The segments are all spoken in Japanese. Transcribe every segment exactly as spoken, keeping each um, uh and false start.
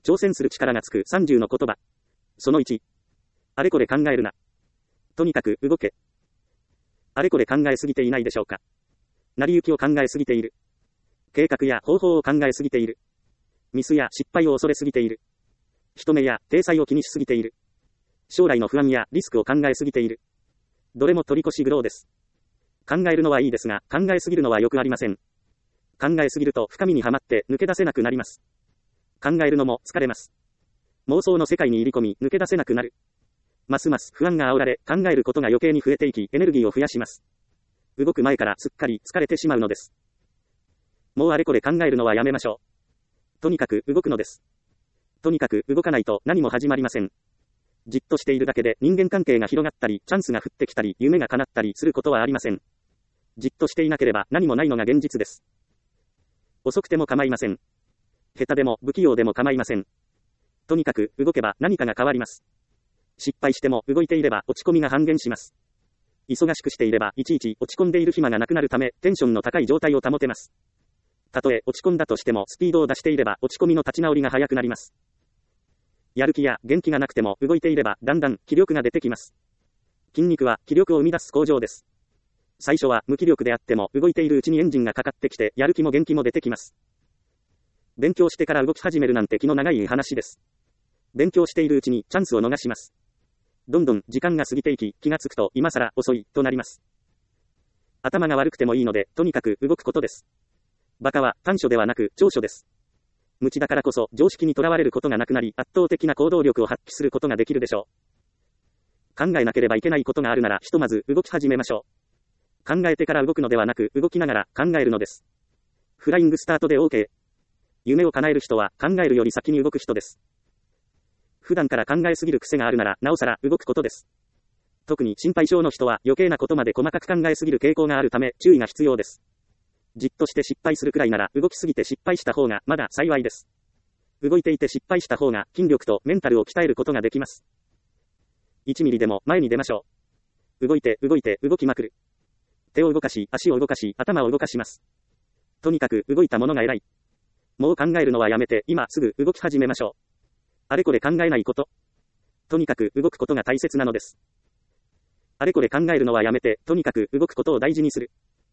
挑戦する力がつくさんじゅうの言葉。そのいち。あれこれ考えるな。とにかく動け。あれこれ考えすぎていないでしょうか。成り行きを考えすぎている。計画や方法を考えすぎている。ミスや失敗を恐れすぎている。人目や体裁を気にしすぎている。将来の不安やリスクを考えすぎている。どれも取り越し苦労です。考えるのはいいですが、考えすぎるのはよくありません。考えすぎると深みにはまって抜け出せなくなります。考えるのも疲れます。妄想の世界に入り込み抜け出せなくなる。ますます不安が煽られ、考えることが余計に増えていき、エネルギーを増やします。動く前からすっかり疲れてしまうのです。もうあれこれ考えるのはやめましょう。とにかく動くのです。とにかく動かないと何も始まりません。じっとしているだけで人間関係が広がったり、チャンスが降ってきたり、夢が叶ったりすることはありません。じっとしていなければ何もないのが現実です。遅くても構いません。下手でも不器用でも構いません。とにかく動けば何かが変わります。失敗しても動いていれば落ち込みが半減します。忙しくしていればいちいち落ち込んでいる暇がなくなるため、テンションの高い状態を保てます。たとえ落ち込んだとしてもスピードを出していれば落ち込みの立ち直りが早くなります。やる気や元気がなくても動いていればだんだん気力が出てきます。筋肉は気力を生み出す工場です。最初は無気力であっても動いているうちにエンジンがかかってきてやる気も元気も出てきます。勉強してから動き始めるなんて気の長い話です。勉強しているうちにチャンスを逃します。どんどん時間が過ぎていき、気がつくと今更遅いとなります。頭が悪くてもいいので、とにかく動くことです。バカは短所ではなく長所です。無知だからこそ常識にとらわれることがなくなり、圧倒的な行動力を発揮することができるでしょう。考えなければいけないことがあるなら、ひとまず動き始めましょう。考えてから動くのではなく、動きながら考えるのです。フライングスタートで OK。夢を叶える人は考えるより先に動く人です。普段から考えすぎる癖があるなら、なおさら動くことです。特に心配性の人は余計なことまで細かく考えすぎる傾向があるため、注意が必要です。じっとして失敗するくらいなら、動きすぎて失敗した方がまだ幸いです。動いていて失敗した方が筋力とメンタルを鍛えることができます。いちミリでも前に出ましょう。動いて動いて動きまくる。手を動かし、足を動かし、頭を動かします。とにかく動いたものが偉い。もう考えるのはやめて、今すぐ動き始めましょう。あれこれ考えないこと。とにかく動くことが大切なのです。あれこれ考えるのはやめて、とにかく動くことを大事にする。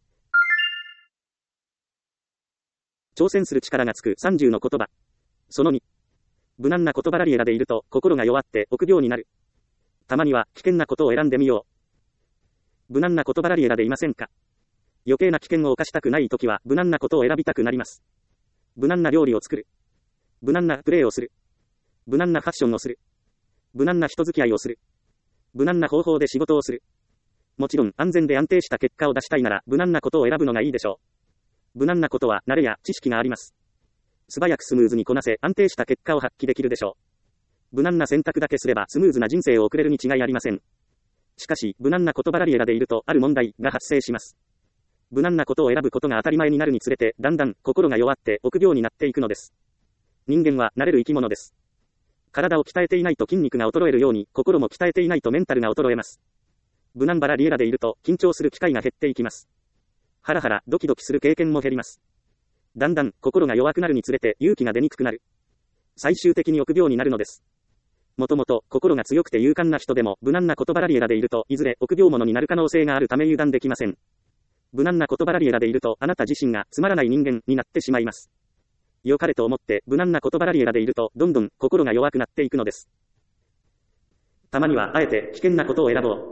挑戦する力がつくさんじゅうの言葉。そのに。無難な言葉ラリエラでいると心が弱って臆病になる。たまには危険なことを選んでみよう。無難な言葉ラリエラでいませんか？余計な危険を冒したくないときは無難なことを選びたくなります。無難な料理を作る。無難なプレーをする。無難なファッションをする。無難な人付き合いをする。無難な方法で仕事をする。もちろん安全で安定した結果を出したいなら無難なことを選ぶのがいいでしょう。無難なことは慣れや知識があります。素早くスムーズにこなせ安定した結果を発揮できるでしょう。無難な選択だけすればスムーズな人生を送れるに違いありません。しかし無難な言葉ラリエラでいるとある問題が発生します。無難なことを選ぶことが当たり前になるにつれてだんだん心が弱って臆病になっていくのです。人間は慣れる生き物です。体を鍛えていないと筋肉が衰えるように心も鍛えていないとメンタルが衰えます。無難バラリエラでいると緊張する機会が減っていきます。ハラハラドキドキする経験も減ります。だんだん心が弱くなるにつれて勇気が出にくくなる。最終的に臆病になるのです。もともと心が強くて勇敢な人でも無難な言葉ラリエラでいるといずれ臆病者になる可能性があるため油断できません。無難な言葉ラリエラでいるとあなた自身がつまらない人間になってしまいます。良かれと思って無難な言葉ラリエラでいるとどんどん心が弱くなっていくのです。たまにはあえて危険なことを選ぼう。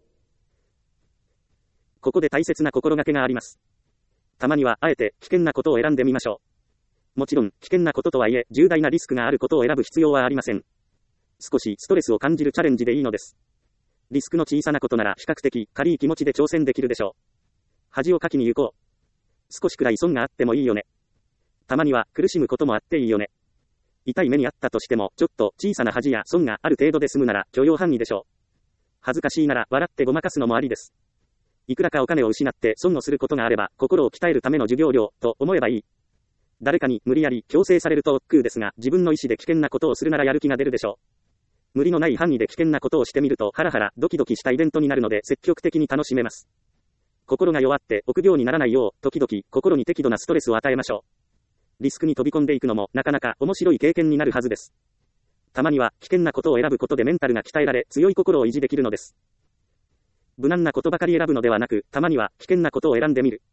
ここで大切な心がけがあります。たまにはあえて危険なことを選んでみましょう。もちろん危険なこととはいえ重大なリスクがあることを選ぶ必要はありません。少しストレスを感じるチャレンジでいいのです。リスクの小さなことなら比較的軽い気持ちで挑戦できるでしょう。恥をかきに行こう。少しくらい損があってもいいよね。たまには苦しむこともあっていいよね。痛い目にあったとしてもちょっと小さな恥や損がある程度で済むなら許容範囲でしょう。恥ずかしいなら笑ってごまかすのもありです。いくらかお金を失って損をすることがあれば心を鍛えるための授業料と思えばいい。誰かに無理やり強制されると億劫ですが自分の意思で危険なことをするならやる気が出るでしょう。無理のない範囲で危険なことをしてみるとハラハラドキドキしたイベントになるので積極的に楽しめます。心が弱って臆病にならないよう時々心に適度なストレスを与えましょう。 リスクに飛び込んでいくのもなかなか面白い経験になるはずです。たまには危険なことを選ぶことでメンタルが鍛えられ、強い心を維持できるのです。無難なことばかり選ぶのではなく、たまには危険なことを選んでみる。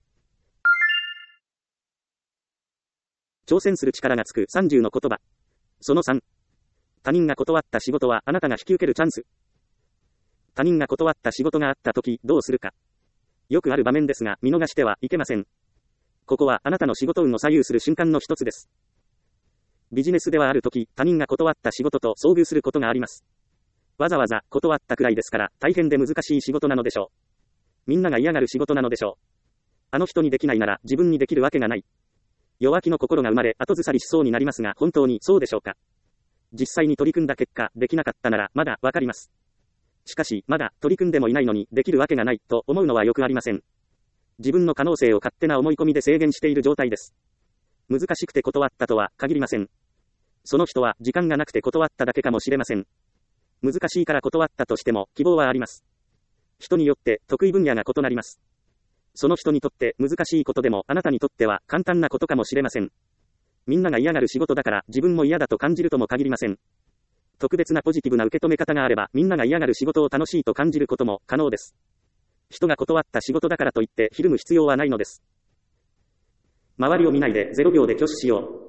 挑戦する力がつくさんじゅうの言葉。そのさん。他人が断った仕事はあなたが引き受けるチャンス。他人が断った仕事があったときどうするか。よくある場面ですが見逃してはいけません。ここはあなたの仕事運を左右する瞬間の一つです。ビジネスではあるとき他人が断った仕事と遭遇することがあります。わざわざ断ったくらいですから大変で難しい仕事なのでしょう。みんなが嫌がる仕事なのでしょう。あの人にできないなら自分にできるわけがない。弱気の心が生まれ後ずさりしそうになりますが本当にそうでしょうか。実際に取り組んだ結果できなかったならまだわかります。しかしまだ取り組んでもいないのにできるわけがないと思うのはよくありません。自分の可能性を勝手な思い込みで制限している状態です。難しくて断ったとは限りません。その人は時間がなくて断っただけかもしれません。難しいから断ったとしても希望はあります。人によって得意分野が異なります。その人にとって難しいことでもあなたにとっては簡単なことかもしれません。みんなが嫌がる仕事だから自分も嫌だと感じるとも限りません。特別なポジティブな受け止め方があればみんなが嫌がる仕事を楽しいと感じることも可能です。人が断った仕事だからといってひるむ必要はないのです。周りを見ないでゼロびょうで挙手しよう。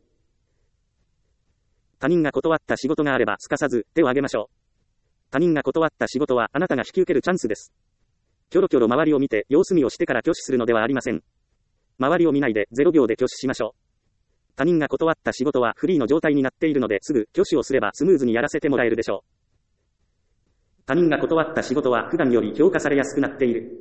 他人が断った仕事があればすかさず手を挙げましょう。他人が断った仕事はあなたが引き受けるチャンスです。キョロキョロ周りを見て様子見をしてから挙手するのではありません。周りを見ないでゼロびょうで挙手しましょう。他人が断った仕事はフリーの状態になっているのですぐ挙手をすればスムーズにやらせてもらえるでしょう。他人が断った仕事は普段より評価されやすくなっている。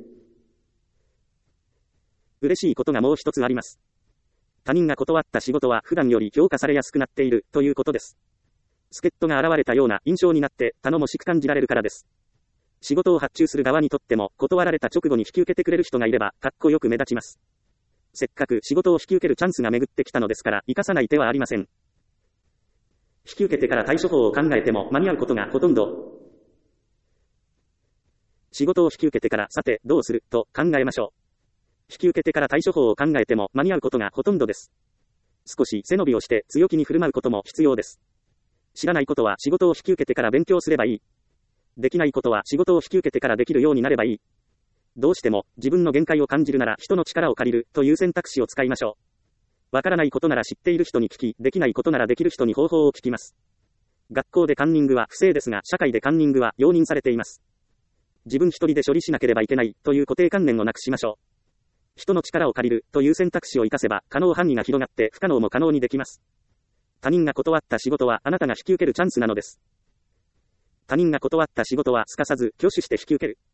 嬉しいことがもう一つあります。他人が断った仕事は普段より評価されやすくなっているということです。助っ人が現れたような印象になって頼もしく感じられるからです。仕事を発注する側にとっても断られた直後に引き受けてくれる人がいればかっこよく目立ちます。せっかく仕事を引き受けるチャンスが巡ってきたのですから生かさない手はありません。引き受けてから対処法を考えても間に合うことがほとんど。仕事を引き受けてからさてどうすると考えましょう。引き受けてから対処法を考えても間に合うことがほとんどです。少し背伸びをして強気に振る舞うことも必要です。知らないことは仕事を引き受けてから勉強すればいい。できないことは仕事を引き受けてからできるようになればいい。どうしても自分の限界を感じるなら人の力を借りるという選択肢を使いましょう。わからないことなら知っている人に聞き、できないことならできる人に方法を聞きます。学校でカンニングは不正ですが、社会でカンニングは容認されています。自分一人で処理しなければいけないという固定観念をなくしましょう。人の力を借りるという選択肢を生かせば可能範囲が広がって不可能も可能にできます。他人が断った仕事はあなたが引き受けるチャンスなのです。他人が断った仕事はすかさず挙手して引き受ける。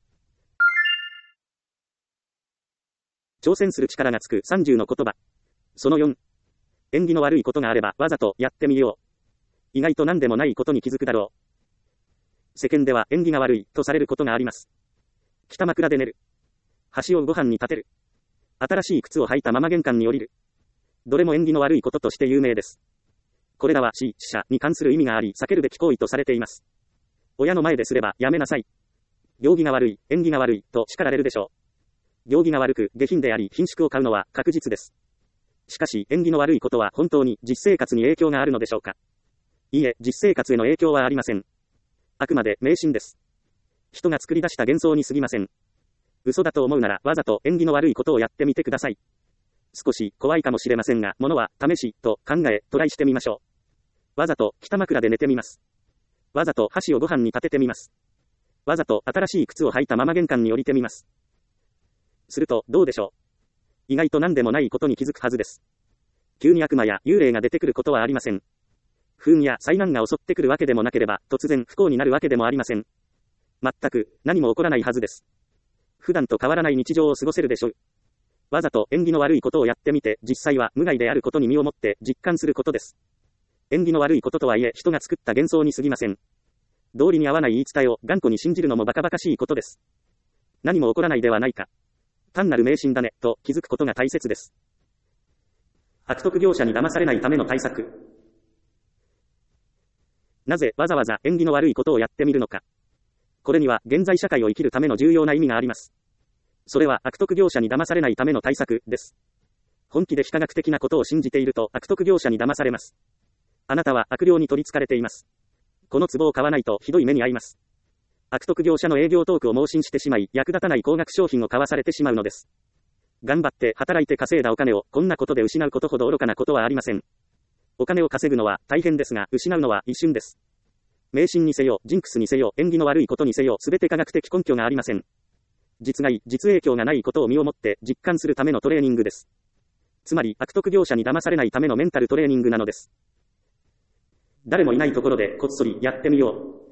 挑戦する力がつくさんじゅうの言葉。そのよん。縁起の悪いことがあればわざとやってみよう。意外と何でもないことに気づくだろう。世間では縁起が悪いとされることがあります。北枕で寝る。箸をご飯に立てる。新しい靴を履いたまま玄関に降りる。どれも縁起の悪いこととして有名です。これらは死者に関する意味があり避けるべき行為とされています。親の前ですればやめなさい。行儀が悪い、縁起が悪いと叱られるでしょう。行儀が悪く下品であり貧縮を買うのは確実です。しかし縁起の悪いことは本当に実生活に影響があるのでしょうか。いいえ、実生活への影響はありません。あくまで迷信です。人が作り出した幻想に過ぎません。嘘だと思うならわざと縁起の悪いことをやってみてください。少し怖いかもしれませんが、ものは試しと考えトライしてみましょう。わざと北枕で寝てみます。わざと箸をご飯に立ててみます。わざと新しい靴を履いたまま玄関に降りてみます。するとどうでしょう。意外と何でもないことに気づくはずです。急に悪魔や幽霊が出てくることはありません。不運や災難が襲ってくるわけでもなければ突然不幸になるわけでもありません。全く何も起こらないはずです。普段と変わらない日常を過ごせるでしょう。わざと縁起の悪いことをやってみて実際は無害であることに身をもって実感することです。縁起の悪いこととはいえ人が作った幻想に過ぎません。道理に合わない言い伝えを頑固に信じるのもバカバカしいことです。何も起こらないではないか。単なる迷信だねと気づくことが大切です。悪徳業者に騙されないための対策。なぜわざわざ縁起の悪いことをやってみるのか。これには現在社会を生きるための重要な意味があります。それは悪徳業者に騙されないための対策です。 本気で非科学的なことを信じていると悪徳業者に騙されます。あなたは悪霊に取り憑かれています。この壺を買わないとひどい目に遭います。悪徳業者の営業トークを盲信してしまい、役立たない高額商品を買わされてしまうのです。頑張って働いて稼いだお金をこんなことで失うことほど愚かなことはありません。お金を稼ぐのは大変ですが、失うのは一瞬です。迷信にせよ、ジンクスにせよ、縁起の悪いことにせよ、すべて科学的根拠がありません。実害、実影響がないことを身をもって実感するためのトレーニングです。つまり、悪徳業者に騙されないためのメンタルトレーニングなのです。誰もいないところでこっそりやってみよう。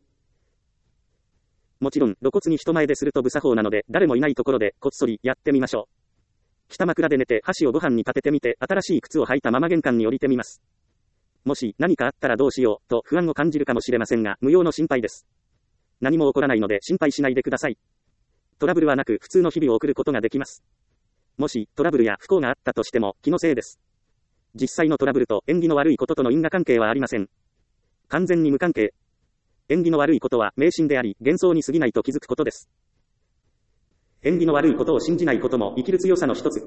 もちろん、露骨に人前ですると無作法なので、誰もいないところでこっそりやってみましょう。北枕で寝て箸をご飯に立ててみて、新しい靴を履いたまま玄関に降りてみます。もし何かあったらどうしようと不安を感じるかもしれませんが、無用の心配です。何も起こらないので心配しないでください。トラブルはなく普通の日々を送ることができます。もしトラブルや不幸があったとしても気のせいです。実際のトラブルと縁起の悪いこととの因果関係はありません。完全に無関係。縁起の悪いことは迷信であり、幻想に過ぎないと気づくことです。縁起の悪いことを信じないことも生きる強さの一つ。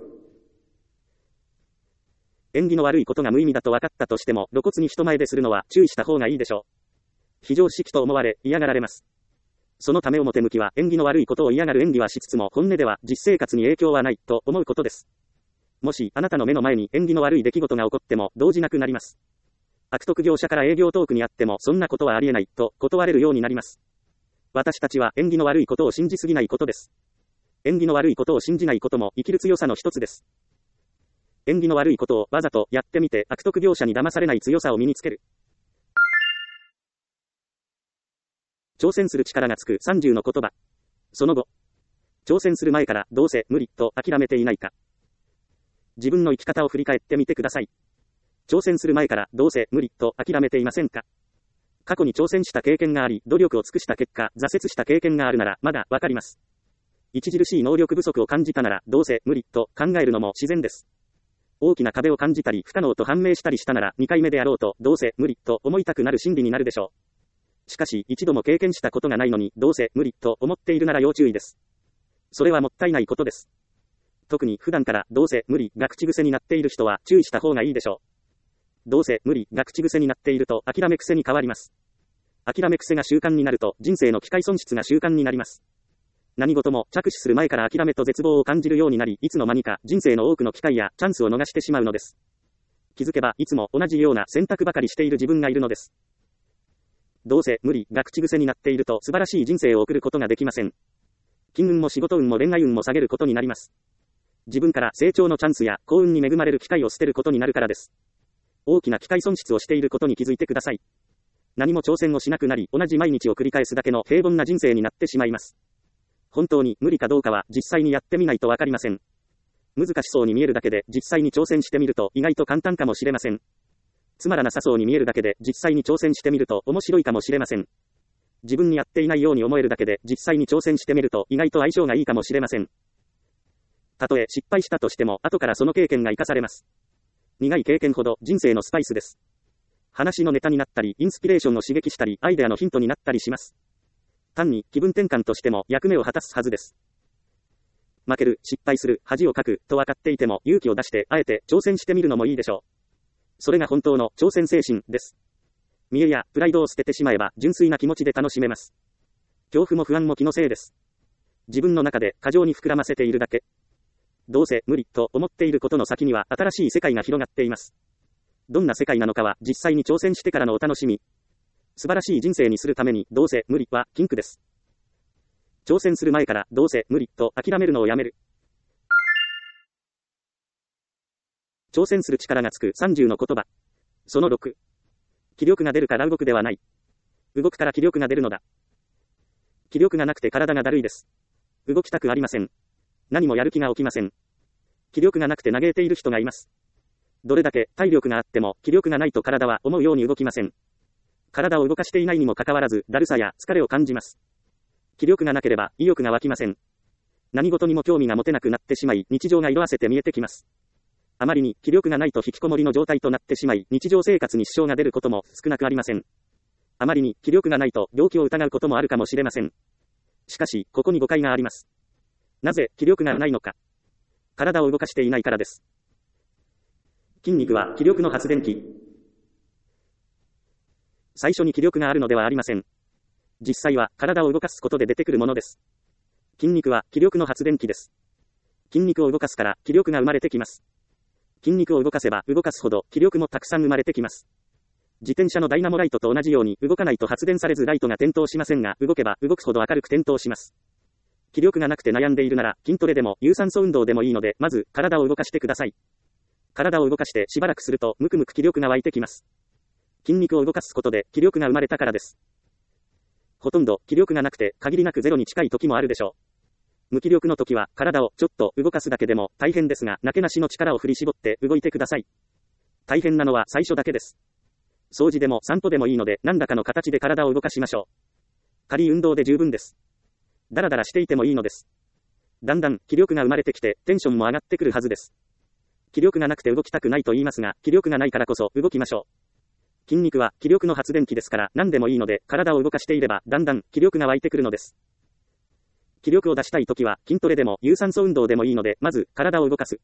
縁起の悪いことが無意味だと分かったとしても、露骨に人前でするのは注意した方がいいでしょう。非常識と思われ、嫌がられます。そのため表向きは縁起の悪いことを嫌がる演技はしつつも、本音では実生活に影響はないと思うことです。もしあなたの目の前に縁起の悪い出来事が起こっても動じなくなります。悪徳業者から営業トークにあってもそんなことはありえないと断れるようになります。私たちは縁起の悪いことを信じすぎないことです。縁起の悪いことを信じないことも生きる強さの一つです。縁起の悪いことをわざとやってみて悪徳業者に騙されない強さを身につける。挑戦する力がつくさんじゅうの言葉。その後、挑戦する前からどうせ無理と諦めていないか。自分の生き方を振り返ってみてください。挑戦する前からどうせ無理と諦めていませんか？過去に挑戦した経験があり、努力を尽くした結果、挫折した経験があるならまだわかります。著しい能力不足を感じたならどうせ無理と考えるのも自然です。大きな壁を感じたり不可能と判明したりしたならにかいめでやろうとどうせ無理と思いたくなる心理になるでしょう。しかし一度も経験したことがないのにどうせ無理と思っているなら要注意です。それはもったいないことです。特に普段からどうせ無理が口癖になっている人は注意した方がいいでしょう。どうせ無理が口癖になっていると諦め癖に変わります。諦め癖が習慣になると人生の機会損失が習慣になります。何事も着手する前から諦めと絶望を感じるようになり、いつの間にか人生の多くの機会やチャンスを逃してしまうのです。気づけばいつも同じような選択ばかりしている自分がいるのです。どうせ無理が口癖になっていると素晴らしい人生を送ることができません。金運も仕事運も恋愛運も下げることになります。自分から成長のチャンスや幸運に恵まれる機会を捨てることになるからです。大きな機会損失をしていることに気づいてください。何も挑戦をしなくなり、同じ毎日を繰り返すだけの平凡な人生になってしまいます。本当に無理かどうかは実際にやってみないとわかりません。難しそうに見えるだけで実際に挑戦してみると意外と簡単かもしれません。つまらなさそうに見えるだけで実際に挑戦してみると面白いかもしれません。自分にやっていないように思えるだけで実際に挑戦してみると意外と相性がいいかもしれません。たとえ失敗したとしても後からその経験が生かされます。苦い経験ほど人生のスパイスです。話のネタになったり、インスピレーションを刺激したり、アイデアのヒントになったりします。単に気分転換としても役目を果たすはずです。負ける、失敗する、恥をかくと分かっていても勇気を出してあえて挑戦してみるのもいいでしょう。それが本当の挑戦精神です。見栄やプライドを捨ててしまえば純粋な気持ちで楽しめます。恐怖も不安も気のせいです。自分の中で過剰に膨らませているだけ。どうせ無理と思っていることの先には新しい世界が広がっています。どんな世界なのかは実際に挑戦してからのお楽しみ。素晴らしい人生にするためにどうせ無理は禁句です。挑戦する前からどうせ無理と諦めるのをやめる。挑戦する力がつくさんじゅうの言葉。そのろく。気力が出るから動くではない。動くから気力が出るのだ。気力がなくて体がだるいです。動きたくありません。何もやる気が起きません。気力がなくて嘆いている人がいます。どれだけ体力があっても気力がないと体は思うように動きません。体を動かしていないにもかかわらずだるさや疲れを感じます。気力がなければ意欲が湧きません。何事にも興味が持てなくなってしまい日常が色あせて見えてきます。あまりに気力がないと引きこもりの状態となってしまい日常生活に支障が出ることも少なくありません。あまりに気力がないと病気を疑うこともあるかもしれません。しかしここに誤解があります。なぜ気力がないのか。体を動かしていないからです。 筋肉は気力の発電機。最初に気力があるのではありません。実際は体を動かすことで出てくるものです。筋肉は気力の発電機です。筋肉を動かすから気力が生まれてきます。筋肉を動かせば動かすほど気力もたくさん生まれてきます。自転車のダイナモライトと同じように動かないと発電されずライトが点灯しませんが、動けば動くほど明るく点灯します。気力がなくて悩んでいるなら筋トレでも有酸素運動でもいいので、まず体を動かしてください。体を動かしてしばらくするとむくむく気力が湧いてきます。筋肉を動かすことで気力が生まれたからです。ほとんど気力がなくて限りなくゼロに近い時もあるでしょう。無気力の時は体をちょっと動かすだけでも大変ですが、なけなしの力を振り絞って動いてください。大変なのは最初だけです。掃除でも散歩でもいいので何らかの形で体を動かしましょう。軽い運動で十分です。だらだらしていてもいいのです。だんだん気力が生まれてきてテンションも上がってくるはずです。気力がなくて動きたくないと言いますが、気力がないからこそ動きましょう。筋肉は気力の発電機ですから何でもいいので、体を動かしていればだんだん気力が湧いてくるのです。気力を出したいときは筋トレでも有酸素運動でもいいので、まず体を動かす。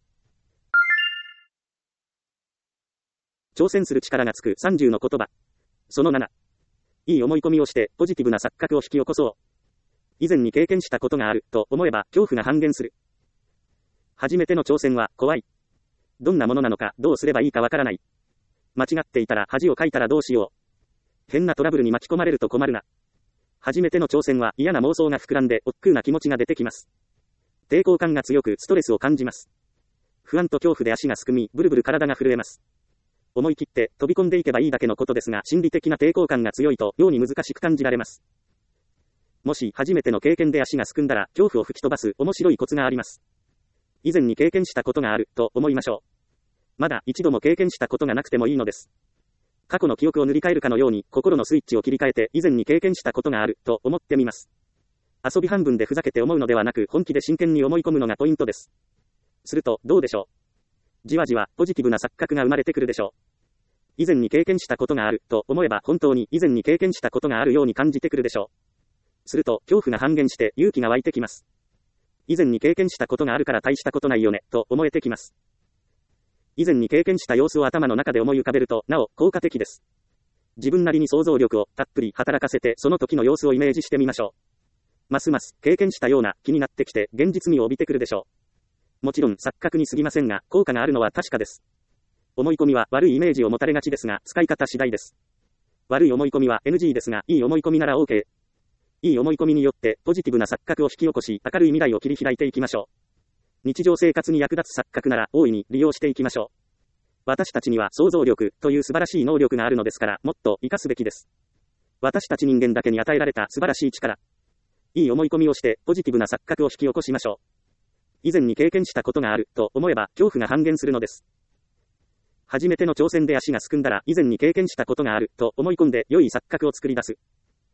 挑戦する力がつくさんじゅうの言葉。そのなな。いい思い込みをしてポジティブな錯覚を引き起こそう。以前に経験したことがあると思えば恐怖が半減する。初めての挑戦は怖い。どんなものなのかどうすればいいかわからない。間違っていたら恥をかいたらどうしよう。変なトラブルに巻き込まれると困るな。初めての挑戦は嫌な妄想が膨らんで億劫な気持ちが出てきます。抵抗感が強くストレスを感じます。不安と恐怖で足がすくみ、ブルブル体が震えます。思い切って飛び込んでいけばいいだけのことですが、心理的な抵抗感が強いと妙に難しく感じられます。もし初めての経験で足がすくんだら恐怖を吹き飛ばす面白いコツがあります。以前に経験したことがあると思いましょう。まだ一度も経験したことがなくてもいいのです。過去の記憶を塗り替えるかのように心のスイッチを切り替えて以前に経験したことがあると思ってみます。遊び半分でふざけて思うのではなく本気で真剣に思い込むのがポイントです。するとどうでしょう。じわじわポジティブな錯覚が生まれてくるでしょう。以前に経験したことがあると思えば本当に以前に経験したことがあるように感じてくるでしょう。すると恐怖が半減して勇気が湧いてきます。以前に経験したことがあるから大したことないよねと思えてきます。以前に経験した様子を頭の中で思い浮かべるとなお効果的です。自分なりに想像力をたっぷり働かせてその時の様子をイメージしてみましょう。ますます経験したような気になってきて現実味を帯びてくるでしょう。もちろん錯覚に過ぎませんが効果があるのは確かです。思い込みは悪いイメージを持たれがちですが使い方次第です。悪い思い込みは エヌジー ですがいい思い込みなら OK。いい思い込みによってポジティブな錯覚を引き起こし明るい未来を切り開いていきましょう。日常生活に役立つ錯覚なら大いに利用していきましょう。私たちには想像力という素晴らしい能力があるのですからもっと活かすべきです。私たち人間だけに与えられた素晴らしい力。いい思い込みをしてポジティブな錯覚を引き起こしましょう。以前に経験したことがあると思えば恐怖が半減するのです。初めての挑戦で足がすくんだら以前に経験したことがあると思い込んで良い錯覚を作り出す。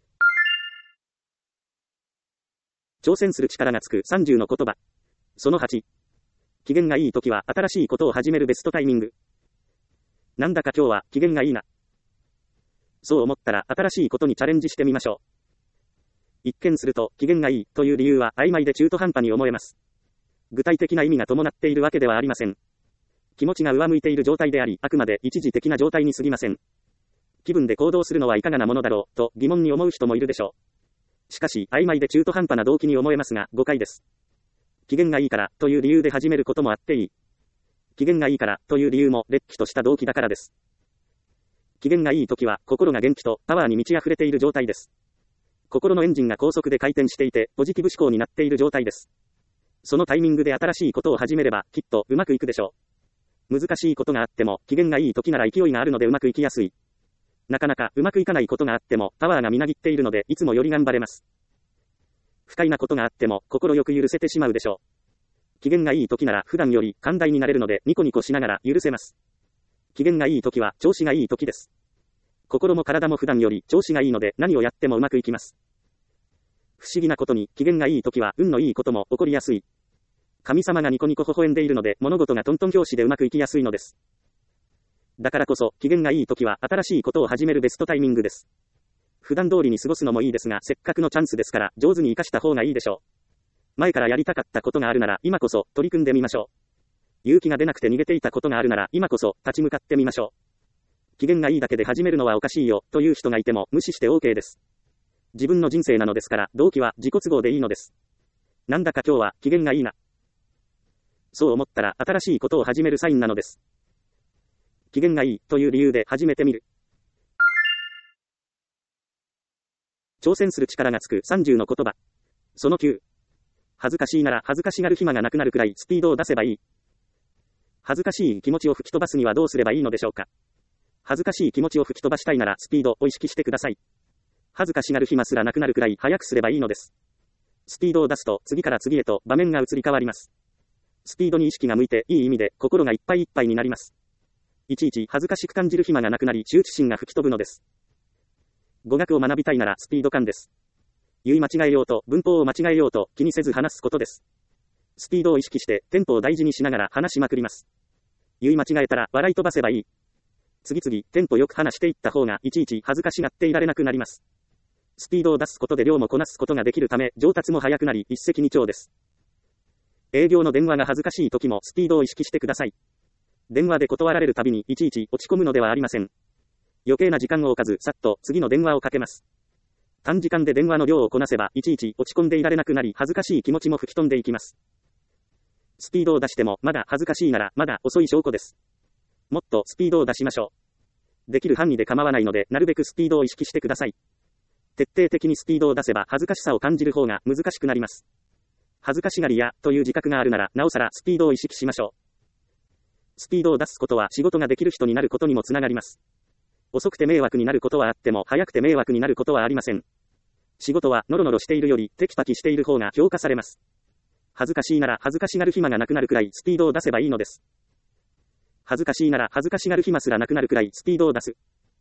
挑戦する力がつくさんじゅうの言葉。そのはち。機嫌がいい時は新しいことを始めるベストタイミング。なんだか今日は機嫌がいいな。そう思ったら新しいことにチャレンジしてみましょう。一見すると機嫌がいいという理由は曖昧で中途半端に思えます。具体的な意味が伴っているわけではありません。気持ちが上向いている状態であり、あくまで一時的な状態に過ぎません。気分で行動するのはいかがなものだろう、と疑問に思う人もいるでしょう。しかし、曖昧で中途半端な動機に思えますが、誤解です。機嫌がいいから、という理由で始めることもあっていい。機嫌がいいから、という理由も、れっきとした動機だからです。機嫌がいい時は、心が元気とパワーに満ち溢れている状態です。心のエンジンが高速で回転していて、ポジティブ思考になっている状態です。そのタイミングで新しいことを始めれば、きっとうまくいくでしょう。難しいことがあっても、機嫌がいい時なら勢いがあるのでうまくいきやすい。なかなかうまくいかないことがあっても、パワーがみなぎっているので、いつもより頑張れます。不快なことがあっても、心よく許せてしまうでしょう。機嫌がいい時なら、普段より寛大になれるので、ニコニコしながら許せます。機嫌がいい時は、調子がいい時です。心も体も普段より調子がいいので、何をやってもうまくいきます。不思議なことに、機嫌がいい時は、運のいいことも起こりやすい。神様がニコニコ微笑んでいるので、物事がトントン拍子でうまくいきやすいのです。だからこそ、機嫌がいい時は、新しいことを始めるベストタイミングです。普段通りに過ごすのもいいですが、せっかくのチャンスですから、上手に活かした方がいいでしょう。前からやりたかったことがあるなら、今こそ、取り組んでみましょう。 勇気が出なくて逃げていたことがあるなら、今こそ立ち向かってみましょう。機嫌がいいだけで始めるのはおかしいよ、という人がいても無視して オーケー です。自分の人生なのですから、動機は自己都合でいいのです。なんだか今日は機嫌がいいな。そう思ったら新しいことを始めるサインなのです。機嫌がいいという理由で始めてみる。挑戦する力がつくさんじゅうの言葉。そのきゅう。恥ずかしいなら恥ずかしがる暇がなくなるくらいスピードを出せばいい。恥ずかしい気持ちを吹き飛ばすにはどうすればいいのでしょうか。恥ずかしい気持ちを吹き飛ばしたいならスピードを意識してください。恥ずかしがる暇すらなくなるくらい早くすればいいのです。スピードを出すと次から次へと場面が移り変わります。スピードに意識が向いていい意味で心がいっぱいいっぱいになります。いちいち恥ずかしく感じる暇がなくなり羞恥心が吹き飛ぶのです。語学を学びたいならスピード感です。言い間違えようと文法を間違えようと気にせず話すことです。スピードを意識してテンポを大事にしながら話しまくります。言い間違えたら笑い飛ばせばいい。次々テンポよく話していった方がいちいち恥ずかしがっていられなくなります。スピードを出すことで量もこなすことができるため上達も早くなり一石二鳥です。営業の電話が恥ずかしい時もスピードを意識してください。電話で断られるたびにいちいち落ち込むのではありません。余計な時間を置かずさっと次の電話をかけます。短時間で電話の量をこなせばいちいち落ち込んでいられなくなり恥ずかしい気持ちも吹き飛んでいきます。スピードを出してもまだ恥ずかしいならまだ遅い証拠です。もっとスピードを出しましょう。できる範囲で構わないのでなるべくスピードを意識してください。徹底的にスピードを出せば恥ずかしさを感じる方が難しくなります。恥ずかしがりやという自覚があるならなおさらスピードを意識しましょう。スピードを出すことは仕事ができる人になることにもつながります。遅くて迷惑になることはあっても早くて迷惑になることはありません。仕事はノロノロしているよりテキパキしている方が評価されます。恥ずかしいなら恥ずかしがる暇がなくなるくらいスピードを出せばいいのです。恥ずかしいなら恥ずかしがる暇すらなくなるくらいスピードを出す。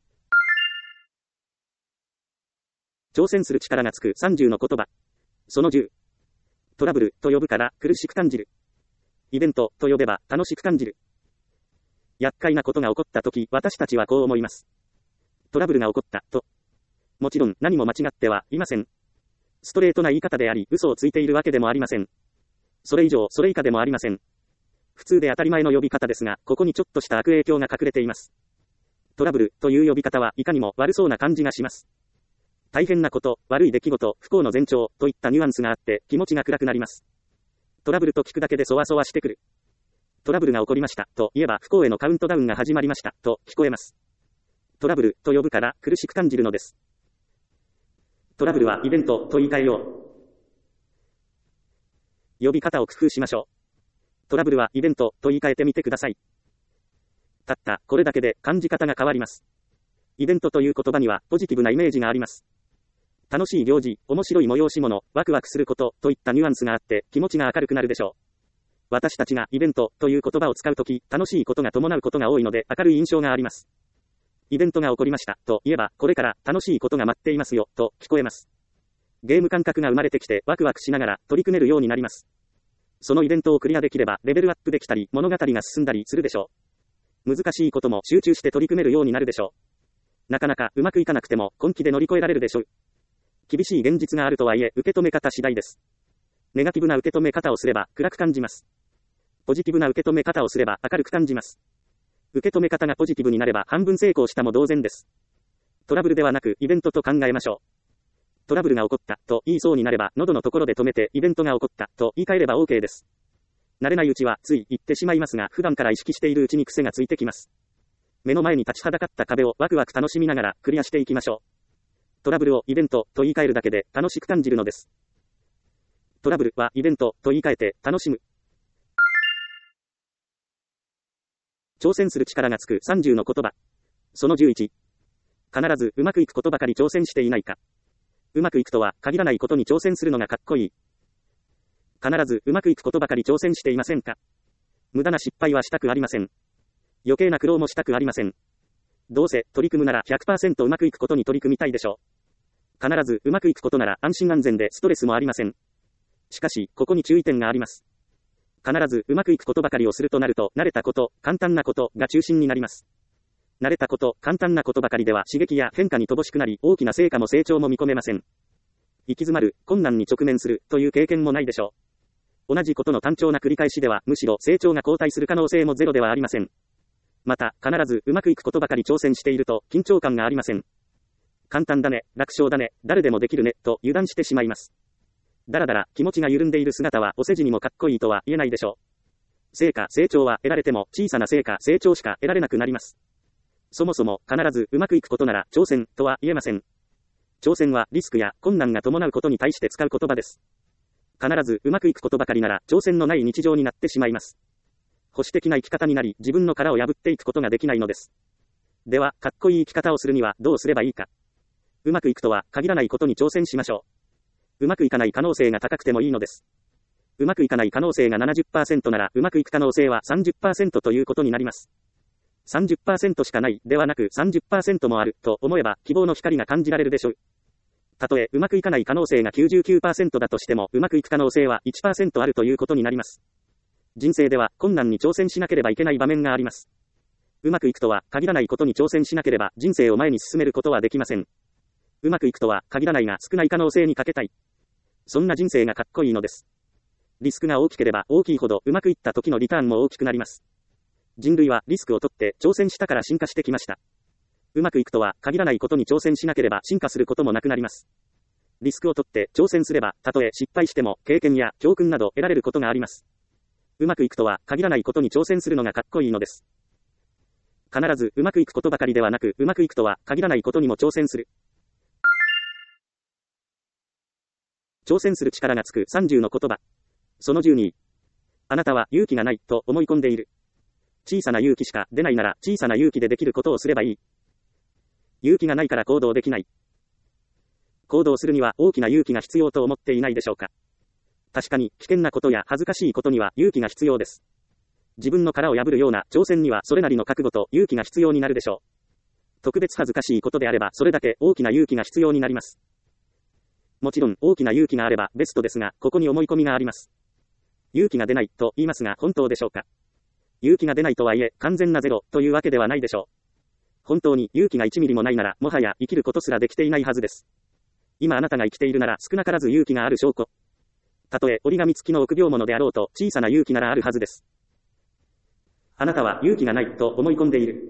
挑戦する力がつくさんじゅうの言葉。そのじゅう。トラブルと呼ぶから苦しく感じる。イベントと呼べば楽しく感じる。厄介なことが起こったとき、私たちはこう思います。トラブルが起こったと。もちろん何も間違ってはいません。ストレートな言い方であり、嘘をついているわけでもありません。それ以上、それ以下でもありません。普通で当たり前の呼び方ですが、ここにちょっとした悪影響が隠れています。トラブルという呼び方はいかにも悪そうな感じがします。大変なこと、悪い出来事、不幸の前兆といったニュアンスがあって気持ちが暗くなります。トラブルと聞くだけでそわそわしてくる。トラブルが起こりましたと言えば不幸へのカウントダウンが始まりましたと聞こえます。トラブルと呼ぶから苦しく感じるのです。トラブルはイベントと言い換えよう。呼び方を工夫しましょう。トラブルはイベントと言い換えてみてください。たったこれだけで感じ方が変わります。イベントという言葉にはポジティブなイメージがあります。楽しい行事、面白い催し物、ワクワクすることといったニュアンスがあって気持ちが明るくなるでしょう。私たちがイベントという言葉を使うとき、楽しいことが伴うことが多いので明るい印象があります。イベントが起こりましたと言えば、これから楽しいことが待っていますよと聞こえます。ゲーム感覚が生まれてきてワクワクしながら取り組めるようになります。そのイベントをクリアできればレベルアップできたり物語が進んだりするでしょう。難しいことも集中して取り組めるようになるでしょう。なかなかうまくいかなくても根気で乗り越えられるでしょう。厳しい現実があるとはいえ受け止め方次第です。ネガティブな受け止め方をすれば暗く感じます。ポジティブな受け止め方をすれば明るく感じます。受け止め方がポジティブになれば半分成功したも同然です。トラブルではなくイベントと考えましょう。トラブルが起こったと言いそうになれば喉のところで止めてイベントが起こったと言い換えれば オーケー です。慣れないうちはつい言ってしまいますが普段から意識しているうちに癖がついてきます。目の前に立ちはだかった壁をワクワク楽しみながらクリアしていきましょう。トラブルをイベントと言い換えるだけで楽しく感じるのです。トラブルはイベントと言い換えて楽しむ。挑戦する力がつくさんじゅうの言葉。そのじゅういち。必ずうまくいくことばかり挑戦していないか。うまくいくとは限らないことに挑戦するのがかっこいい。必ずうまくいくことばかり挑戦していませんか。無駄な失敗はしたくありません。余計な苦労もしたくありません。どうせ取り組むなら ひゃくパーセント うまくいくことに取り組みたいでしょう。必ずうまくいくことなら安心安全でストレスもありません。しかし、ここに注意点があります。必ずうまくいくことばかりをするとなると、慣れたこと、簡単なことが中心になります。慣れたこと、簡単なことばかりでは刺激や変化に乏しくなり、大きな成果も成長も見込めません。行き詰まる、困難に直面するという経験もないでしょ同じことの単調な繰り返しでは、むしろ成長が後退する可能性もゼロではありません。また、必ずうまくいくことばかり挑戦していると、緊張感がありません。簡単だね、楽勝だね、誰でもできるね、と油断してしまいます。だらだら、気持ちが緩んでいる姿はお世辞にもかっこいいとは言えないでしょう。成果、成長は得られても、小さな成果、成長しか得られなくなります。そもそも、必ずうまくいくことなら、挑戦、とは言えません。挑戦は、リスクや困難が伴うことに対して使う言葉です。必ずうまくいくことばかりなら、挑戦のない日常になってしまいます。保守的な生き方になり、自分の殻を破っていくことができないのです。では、かっこいい生き方をするにはどうすればいいか。うまくいくとは限らないことに挑戦しましょう。うまくいかない可能性が高くてもいいのです。うまくいかない可能性が ななじゅっパーセント なら、うまくいく可能性は さんじゅっパーセント ということになります。さんじゅっパーセント しかないではなく さんじゅっパーセント もあると思えば希望の光が感じられるでしょう。たとえうまくいかない可能性が きゅうじゅうきゅうパーセント だとしてもうまくいく可能性は いちパーセント あるということになります。人生では困難に挑戦しなければいけない場面があります。うまくいくとは限らないことに挑戦しなければ人生を前に進めることはできません。うまくいくとは限らないが少ない可能性にかけたい。そんな人生がかっこいいのです。リスクが大きければ大きいほどうまくいった時のリターンも大きくなります。人類はリスクを取って挑戦したから進化してきました。うまくいくとは限らないことに挑戦しなければ進化することもなくなります。リスクを取って挑戦すれば、たとえ失敗しても経験や教訓など得られることがあります。うまくいくとは限らないことに挑戦するのがかっこいいのです。必ずうまくいくことばかりではなく、うまくいくとは限らないことにも挑戦する。挑戦する力がつくさんじゅうの言葉。そのじゅうに。あなたは勇気がないと思い込んでいる。小さな勇気しか出ないなら小さな勇気でできることをすればいい。勇気がないから行動できない。行動するには大きな勇気が必要と思っていないでしょうか。確かに危険なことや恥ずかしいことには勇気が必要です。自分の殻を破るような挑戦にはそれなりの覚悟と勇気が必要になるでしょう。特別恥ずかしいことであればそれだけ大きな勇気が必要になります。もちろん大きな勇気があればベストですが、ここに思い込みがあります。勇気が出ないと言いますが本当でしょうか。勇気が出ないとはいえ完全なゼロというわけではないでしょう。本当に勇気がいちミリもないならもはや生きることすらできていないはずです。今あなたが生きているなら少なからず勇気がある証拠。たとえ折り紙付きの臆病者であろうと小さな勇気ならあるはずです。あなたは勇気がないと思い込んでいる。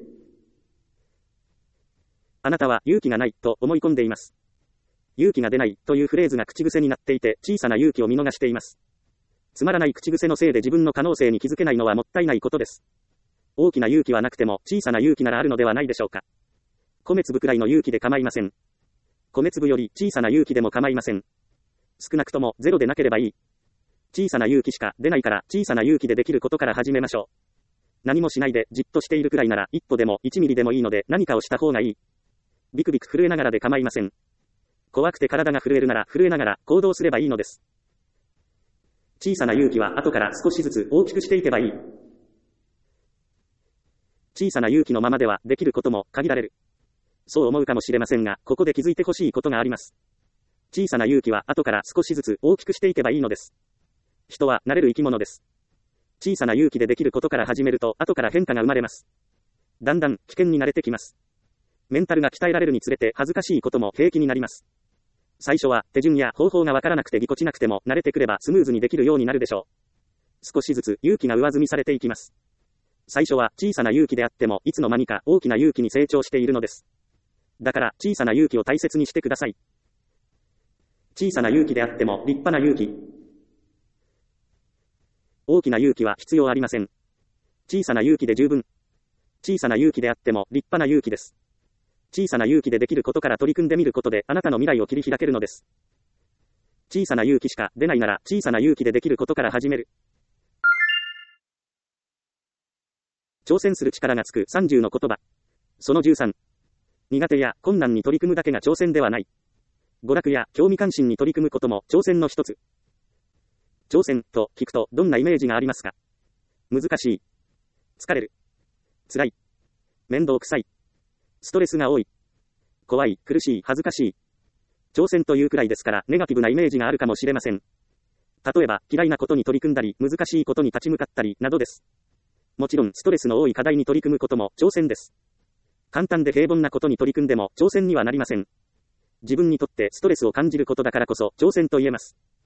あなたは勇気がないと思い込んでいます。勇気が出ないというフレーズが口癖になっていて小さな勇気を見逃しています。つまらない口癖のせいで自分の可能性に気づけないのはもったいないことです。大きな勇気はなくても小さな勇気ならあるのではないでしょうか。米粒くらいの勇気で構いません。米粒より小さな勇気でも構いません。少なくともゼロでなければいい。小さな勇気しか出ないから小さな勇気でできることから始めましょう。何もしないでじっとしているくらいなら一歩でもいちミリでもいいので何かをした方がいい。ビクビク震えながらで構いません。怖くて体が震えるなら震えながら行動すればいいのです。小さな勇気は後から少しずつ大きくしていけばいい。小さな勇気のままではできることも限られる。そう思うかもしれませんが、ここで気づいてほしいことがあります。小さな勇気は後から少しずつ大きくしていけばいいのです。人は慣れる生き物です。小さな勇気でできることから始めると後から変化が生まれます。だんだん危険に慣れてきます。メンタルが鍛えられるにつれて恥ずかしいことも平気になります。最初は手順や方法がわからなくてぎこちなくても慣れてくればスムーズにできるようになるでしょう。少しずつ勇気が上積みされていきます。最初は小さな勇気であってもいつの間にか大きな勇気に成長しているのです。だから小さな勇気を大切にしてください。小さな勇気であっても立派な勇気。大きな勇気は必要ありません。小さな勇気で十分。小さな勇気であっても立派な勇気です。小さな勇気でできることから取り組んでみることであなたの未来を切り開けるのです。小さな勇気しか出ないなら小さな勇気でできることから始める。挑戦する力がつくさんじゅうの言葉。そのじゅうさん。苦手や困難に取り組むだけが挑戦ではない。娯楽や興味関心に取り組むことも挑戦の一つ。挑戦と聞くとどんなイメージがありますか？難しい。疲れる。辛い。面倒くさい。ストレスが多い。怖い、苦しい、恥ずかしい。挑戦というくらいですからネガティブなイメージがあるかもしれません。例えば嫌いなことに取り組んだり難しいことに立ち向かったりなどです。もちろんストレスの多い課題に取り組むことも挑戦です。簡単で平凡なことに取り組んでも挑戦にはなりません。自分にとってストレスを感じることだからこそ挑戦と言えます。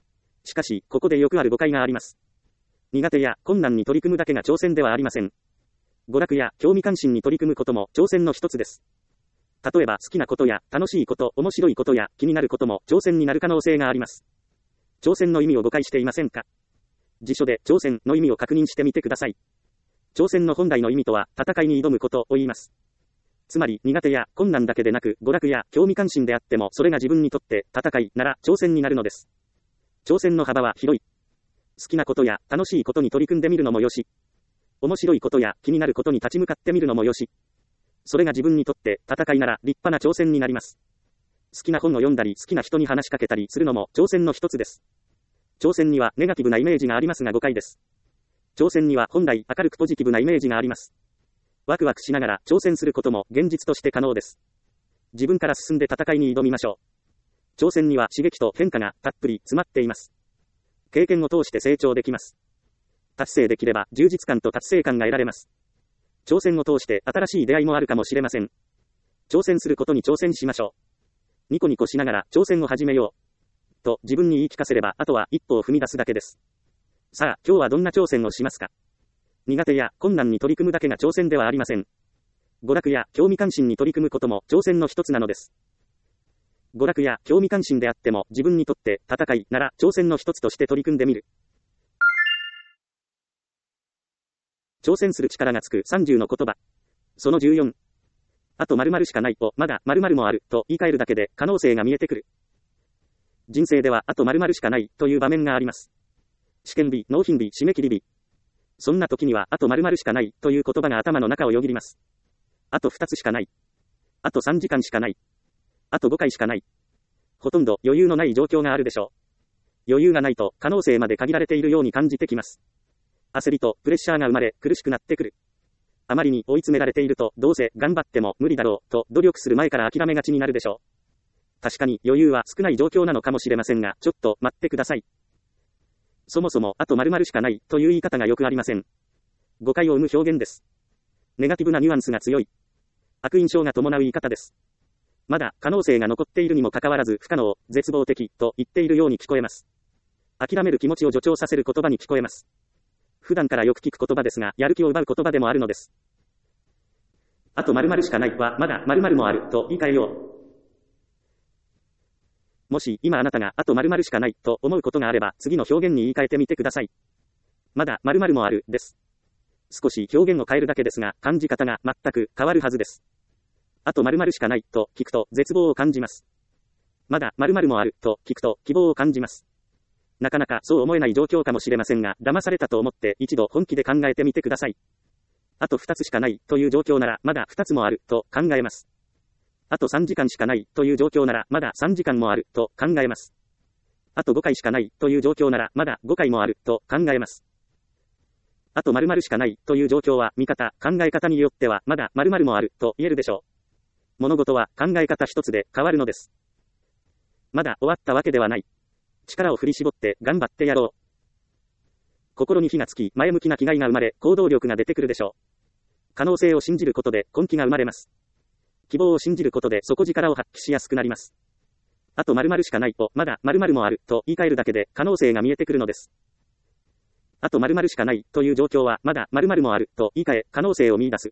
しかし、ここでよくある誤解があります。苦手や困難に取り組むだけが挑戦ではありません。娯楽や興味関心に取り組むことも挑戦の一つです。例えば好きなことや楽しいこと、面白いことや気になることも挑戦になる可能性があります。挑戦の意味を誤解していませんか？辞書で挑戦の意味を確認してみてください。挑戦の本来の意味とは戦いに挑むことを言います。つまり苦手や困難だけでなく娯楽や興味関心であってもそれが自分にとって戦いなら挑戦になるのです。挑戦の幅は広い。好きなことや楽しいことに取り組んでみるのもよし、面白いことや気になることに立ち向かってみるのもよし、それが自分にとって戦いなら立派な挑戦になります。好きな本を読んだり好きな人に話しかけたりするのも挑戦の一つです。挑戦にはネガティブなイメージがありますが誤解です。挑戦には本来明るくポジティブなイメージがあります。ワクワクしながら挑戦することも現実として可能です。自分から進んで戦いに挑みましょう。挑戦には刺激と変化がたっぷり詰まっています。経験を通して成長できます。達成できれば充実感と達成感が得られます。挑戦を通して新しい出会いもあるかもしれません。挑戦することに挑戦しましょう。ニコニコしながら挑戦を始めよう。と自分に言い聞かせればあとは一歩を踏み出すだけです。さあ、今日はどんな挑戦をしますか？苦手や困難に取り組むだけが挑戦ではありません。娯楽や興味関心に取り組むことも挑戦の一つなのです。娯楽や興味関心であっても自分にとって戦いなら挑戦の一つとして取り組んでみる。挑戦する力がつくさんじゅうの言葉。そのじゅうよん。あと〇〇しかないとまだ〇〇もあると言い換えるだけで可能性が見えてくる。人生ではあと〇〇しかないという場面があります。試験日、納品日、締め切り日。そんな時にはあと〇〇しかないという言葉が頭の中をよぎります。あとふたつしかない。あとさんじかんしかない。あとごかいしかない。ほとんど余裕のない状況があるでしょう。余裕がないと可能性まで限られているように感じてきます。焦りとプレッシャーが生まれ苦しくなってくる。あまりに追い詰められているとどうせ頑張っても無理だろうと努力する前から諦めがちになるでしょう。確かに余裕は少ない状況なのかもしれませんが、ちょっと待ってください。そもそもあと〇〇しかないという言い方がよくありません。誤解を生む表現です。ネガティブなニュアンスが強い。悪印象が伴う言い方です。まだ可能性が残っているにもかかわらず不可能、絶望的と言っているように聞こえます。諦める気持ちを助長させる言葉に聞こえます。普段からよく聞く言葉ですが、やる気を奪う言葉でもあるのです。あと〇〇しかないはまだ〇〇もあると言い換えよう。もし今あなたがあと〇〇しかないと思うことがあれば次の表現に言い換えてみてください。まだ〇〇もあるです。少し表現を変えるだけですが感じ方が全く変わるはずです。あと〇〇しかないと聞くと絶望を感じます。まだ〇〇もあると聞くと希望を感じます。なかなかそう思えない状況かもしれませんが、騙されたと思って一度本気で考えてみてください。あとふたつしかないという状況ならまだふたつもあると考えます。あとさんじかんしかないという状況ならまださんじかんもあると考えます。あとごかいしかないという状況ならまだごかいもあると考えます。あと〇〇しかないという状況は見方、考え方によってはまだ〇〇もあると言えるでしょう。物事は考え方一つで変わるのです。まだ終わったわけではない。力を振り絞って頑張ってやろう。心に火がつき前向きな気概が生まれ行動力が出てくるでしょう。可能性を信じることで根気が生まれます。希望を信じることで底力を発揮しやすくなります。あと〇〇しかないとまだ〇〇もあると言い換えるだけで可能性が見えてくるのです。あと〇〇しかないという状況はまだ〇〇もあると言い換え可能性を見出す。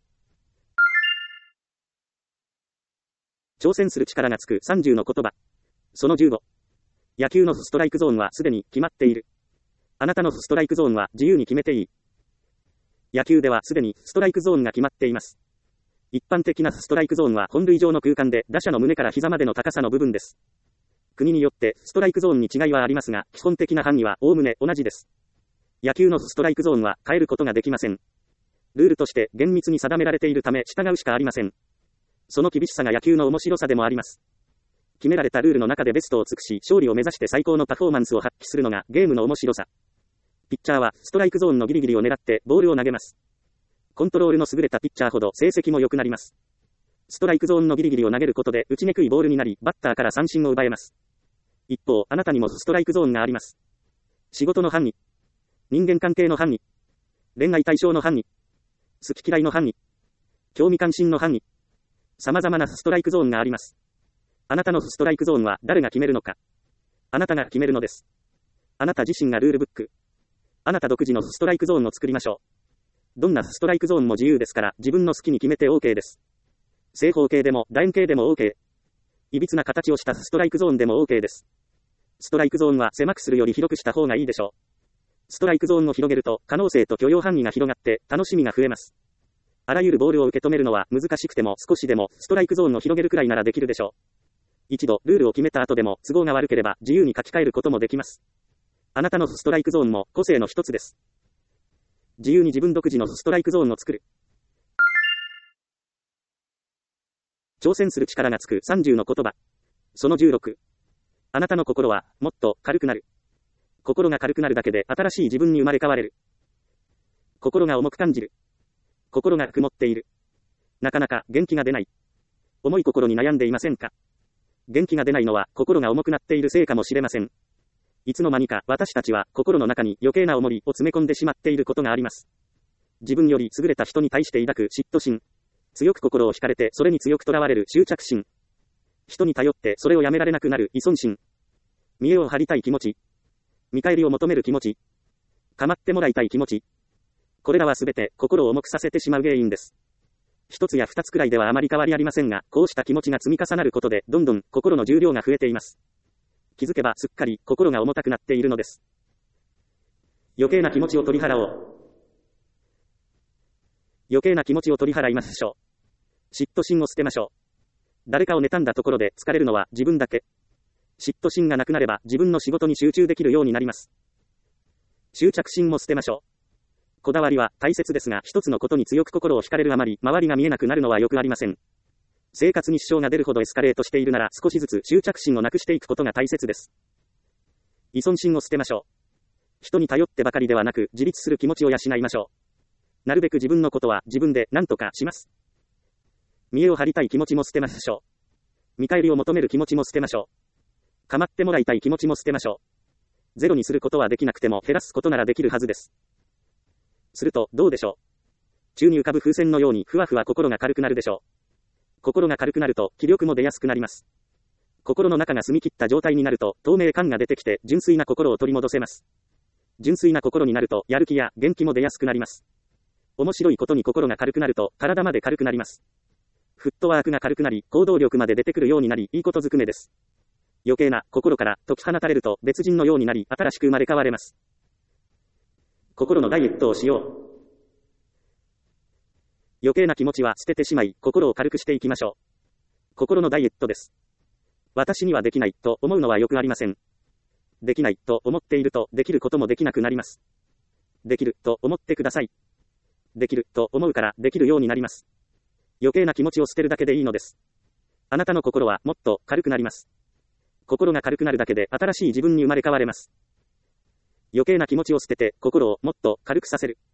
挑戦する力がつくさんじゅうの言葉。そのじゅうご。野球のストライクゾーンはすでに決まっている。あなたのストライクゾーンは自由に決めていい。野球ではすでにストライクゾーンが決まっています。一般的なストライクゾーンは本塁上の空間で打者の胸から膝までの高さの部分です。国によってストライクゾーンに違いはありますが、基本的な範囲はおおむね同じです。野球のストライクゾーンは変えることができません。ルールとして厳密に定められているため従うしかありません。その厳しさが野球の面白さでもあります。決められたルールの中でベストを尽くし、勝利を目指して最高のパフォーマンスを発揮するのがゲームの面白さ。ピッチャーはストライクゾーンのギリギリを狙ってボールを投げます。コントロールの優れたピッチャーほど成績も良くなります。ストライクゾーンのギリギリを投げることで打ちにくいボールになり、バッターから三振を奪えます。一方、あなたにもストライクゾーンがあります。仕事の範囲、人間関係の範囲、恋愛対象の範囲、好き嫌いの範囲、興味関心の範囲、様々なストライクゾーンがあります。あなたのストライクゾーンは誰が決めるのか。あなたが決めるのです。 あなた自身がルールブック。あなた独自のストライクゾーンを作りましょう。どんなストライクゾーンも自由ですから、自分の好きに決めて OK です。正方形でも、楕円形でも OK。いびつな形をしたストライクゾーンでも OK です。ストライクゾーンは狭くするより広くした方がいいでしょう。ストライクゾーンを広げると、可能性と許容範囲が広がって、楽しみが増えます。あらゆるボールを受け止めるのは難しくても、少しでもストライクゾーンを広げるくらいならできるでしょう。一度、ルールを決めた後でも、都合が悪ければ、自由に書き換えることもできます。あなたのストライクゾーンも、個性の一つです。自由に自分独自のストライクゾーンを作る。挑戦する力がつくさんじゅうの言葉。そのじゅうろく。あなたの心は、もっと軽くなる。心が軽くなるだけで、新しい自分に生まれ変われる。心が重く感じる。心が曇っている。なかなか元気が出ない。重い心に悩んでいませんか？元気が出ないのは、心が重くなっているせいかもしれません。いつの間にか、私たちは、心の中に余計な重りを詰め込んでしまっていることがあります。自分より優れた人に対して抱く嫉妬心。強く心を惹かれて、それに強く囚われる執着心。人に頼って、それをやめられなくなる依存心。見栄を張りたい気持ち。見返りを求める気持ち。構ってもらいたい気持ち。これらはすべて、心を重くさせてしまう原因です。一つや二つくらいではあまり変わりありませんが、こうした気持ちが積み重なることで、どんどん心の重量が増えています。気づけばすっかり心が重たくなっているのです。余計な気持ちを取り払おう。余計な気持ちを取り払いましょう。嫉妬心を捨てましょう。誰かを妬んだところで疲れるのは自分だけ。嫉妬心がなくなれば自分の仕事に集中できるようになります。執着心も捨てましょう。こだわりは大切ですが、一つのことに強く心を惹かれるあまり、周りが見えなくなるのはよくありません。生活に支障が出るほどエスカレートしているなら、少しずつ執着心をなくしていくことが大切です。依存心を捨てましょう。人に頼ってばかりではなく、自立する気持ちを養いましょう。なるべく自分のことは自分で何とかします。見栄を張りたい気持ちも捨てましょう。見返りを求める気持ちも捨てましょう。構ってもらいたい気持ちも捨てましょう。ゼロにすることはできなくても減らすことならできるはずです。すると、どうでしょう。宙に浮かぶ風船のようにふわふわ心が軽くなるでしょう。心が軽くなると気力も出やすくなります。心の中が澄み切った状態になると透明感が出てきて純粋な心を取り戻せます。純粋な心になるとやる気や元気も出やすくなります。面白いことに心が軽くなると体まで軽くなります。フットワークが軽くなり行動力まで出てくるようになりいいことずくめです。余計な心から解き放たれると別人のようになり新しく生まれ変われます。心のダイエットをしよう。余計な気持ちは捨ててしまい、心を軽くしていきましょう。心のダイエットです。私にはできないと思うのはよくありません。できないと思っているとできることもできなくなります。できると思ってください。できると思うからできるようになります。余計な気持ちを捨てるだけでいいのです。あなたの心はもっと軽くなります。心が軽くなるだけで新しい自分に生まれ変われます。余計な気持ちを捨てて心をもっと軽くさせる。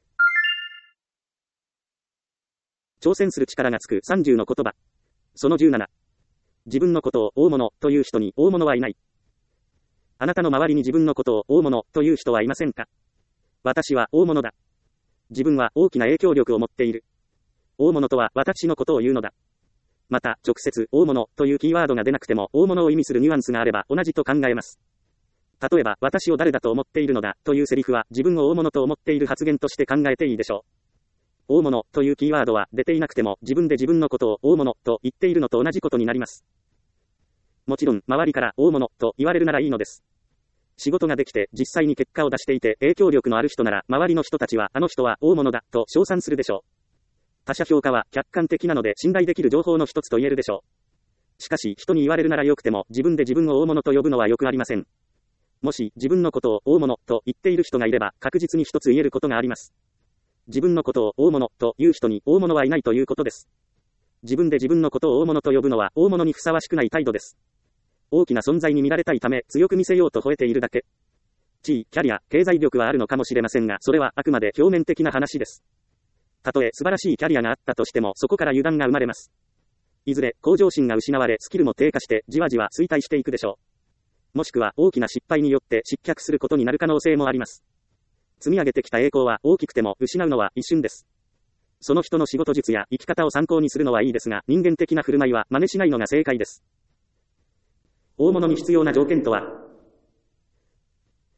挑戦する力がつくさんじゅうの言葉。そのじゅうなな。自分のことを大物という人に大物はいない。あなたの周りに自分のことを大物という人はいませんか？私は大物だ。自分は大きな影響力を持っている。大物とは私のことを言うのだ。また、直接大物というキーワードが出なくても大物を意味するニュアンスがあれば同じと考えます。例えば、私を誰だと思っているのだというセリフは自分を大物と思っている発言として考えていいでしょう。大物というキーワードは出ていなくても自分で自分のことを大物と言っているのと同じことになります。もちろん、周りから大物と言われるならいいのです。仕事ができて実際に結果を出していて影響力のある人なら周りの人たちはあの人は大物だと称賛するでしょう。他者評価は客観的なので信頼できる情報の一つと言えるでしょう。しかし人に言われるならよくても自分で自分を大物と呼ぶのはよくありません。もし自分のことを大物と言っている人がいれば確実に一つ言えることがあります。自分のことを大物という人に大物はいないということです。自分で自分のことを大物と呼ぶのは大物にふさわしくない態度です。大きな存在に見られたいため強く見せようと吠えているだけ。地位、キャリア、経済力はあるのかもしれませんが、それはあくまで表面的な話です。たとえ素晴らしいキャリアがあったとしてもそこから油断が生まれます。いずれ向上心が失われスキルも低下してじわじわ衰退していくでしょう。もしくは大きな失敗によって失脚することになる可能性もあります。積み上げてきた栄光は大きくても失うのは一瞬です。その人の仕事術や生き方を参考にするのはいいですが、人間的な振る舞いは真似しないのが正解です。大物に必要な条件とは、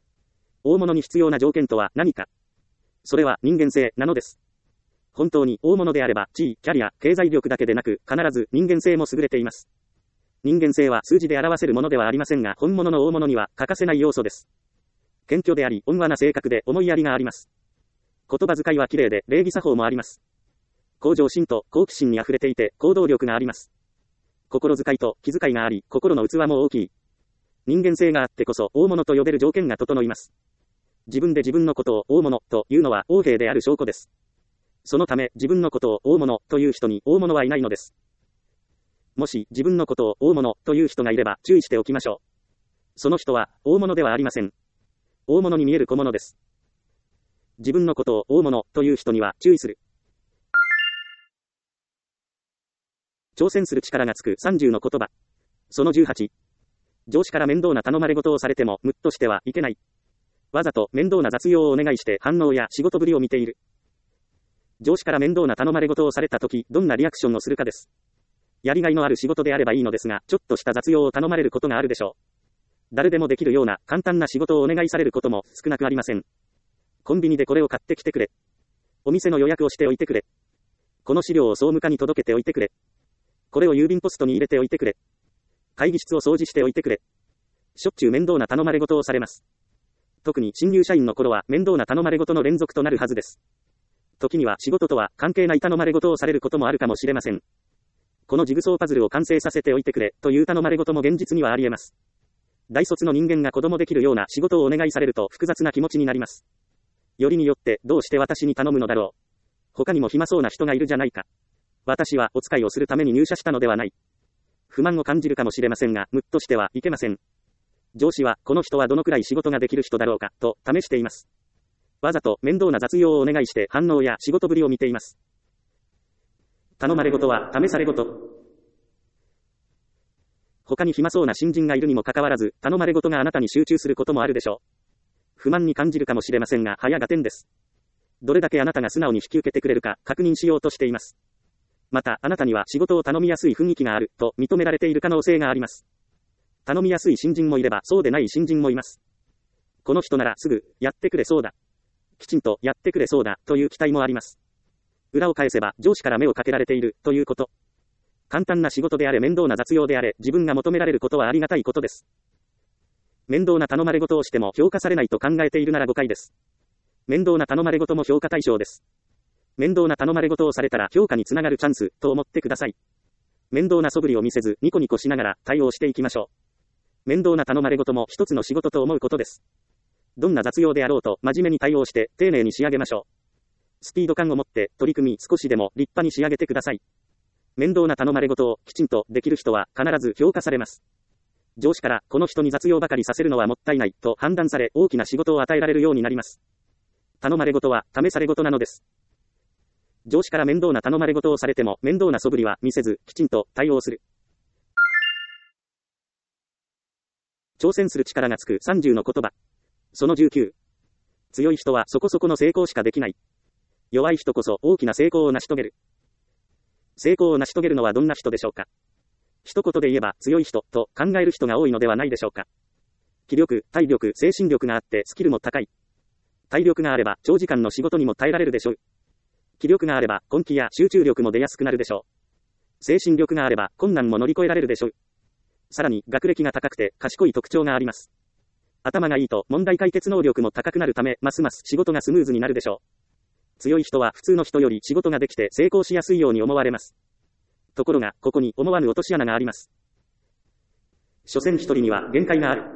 大物に必要な条件とは何か。それは人間性なのです。本当に大物であれば、地位、キャリア、経済力だけでなく、必ず人間性も優れています。人間性は数字で表せるものではありませんが、本物の大物には欠かせない要素です。謙虚であり、温和な性格で思いやりがあります。言葉遣いは綺麗で、礼儀作法もあります。向上心と好奇心に溢れていて、行動力があります。心遣いと気遣いがあり、心の器も大きい。人間性があってこそ、大物と呼べる条件が整います。自分で自分のことを大物というのは横柄である証拠です。そのため、自分のことを大物という人に大物はいないのです。もし、自分のことを大物という人がいれば、注意しておきましょう。その人は、大物ではありません。大物に見える小物です。自分のことを大物という人には、注意する。挑戦する力がつくさんじゅうの言葉。そのじゅうはち。上司から面倒な頼まれ事をされても、ムッとしてはいけない。わざと面倒な雑用をお願いして反応や仕事ぶりを見ている。上司から面倒な頼まれ事をされたとき、どんなリアクションをするかです。やりがいのある仕事であればいいのですが、ちょっとした雑用を頼まれることがあるでしょう。誰でもできるような簡単な仕事をお願いされることも少なくありません。コンビニでこれを買ってきてくれ。お店の予約をしておいてくれ。この資料を総務課に届けておいてくれ。これを郵便ポストに入れておいてくれ。会議室を掃除しておいてくれ。しょっちゅう面倒な頼まれ事をされます。特に新入社員の頃は面倒な頼まれ事の連続となるはずです。時には仕事とは関係ない頼まれ事をされることもあるかもしれません。このジグソーパズルを完成させておいてくれという頼まれ事も現実にはあり得ます。大卒の人間が子供できるような仕事をお願いされると複雑な気持ちになります。よりによってどうして私に頼むのだろう。他にも暇そうな人がいるじゃないか。私はお使いをするために入社したのではない。不満を感じるかもしれませんが、ムッとしてはいけません。上司はこの人はどのくらい仕事ができる人だろうかと試しています。わざと面倒な雑用をお願いして反応や仕事ぶりを見ています。頼まれ事は試され事。他に暇そうな新人がいるにもかかわらず、頼まれ事があなたに集中することもあるでしょう。不満に感じるかもしれませんが、早が点です。どれだけあなたが素直に引き受けてくれるか確認しようとしています。また、あなたには仕事を頼みやすい雰囲気があると認められている可能性があります。頼みやすい新人もいれば、そうでない新人もいます。この人ならすぐ、やってくれそうだ。きちんとやってくれそうだという期待もあります。裏を返せば上司から目をかけられているということ。簡単な仕事であれ面倒な雑用であれ自分が求められることはありがたいことです。面倒な頼まれ事をしても評価されないと考えているなら誤解です。面倒な頼まれ事も評価対象です。面倒な頼まれ事をされたら評価につながるチャンスと思ってください。面倒な素振りを見せずニコニコしながら対応していきましょう。面倒な頼まれ事も一つの仕事と思うことです。どんな雑用であろうと真面目に対応して丁寧に仕上げましょう。スピード感を持って取り組み少しでも立派に仕上げてください。面倒な頼まれ事をきちんとできる人は必ず評価されます。上司からこの人に雑用ばかりさせるのはもったいないと判断され大きな仕事を与えられるようになります。頼まれ事は試され事なのです。上司から面倒な頼まれ事をされても面倒な素振りは見せずきちんと対応する。挑戦する力がつくさんじゅうの言葉。そのじゅうきゅう。強い人はそこそこの成功しかできない。弱い人こそ大きな成功を成し遂げる。成功を成し遂げるのはどんな人でしょうか。一言で言えば強い人と考える人が多いのではないでしょうか。気力、体力、精神力があってスキルも高い。体力があれば長時間の仕事にも耐えられるでしょう。気力があれば根気や集中力も出やすくなるでしょう。精神力があれば困難も乗り越えられるでしょう。さらに学歴が高くて賢い特徴があります。頭がいいと問題解決能力も高くなるため、ますます仕事がスムーズになるでしょう。強い人は普通の人より仕事ができて成功しやすいように思われます。ところが、ここに思わぬ落とし穴があります。所詮一人には限界がある。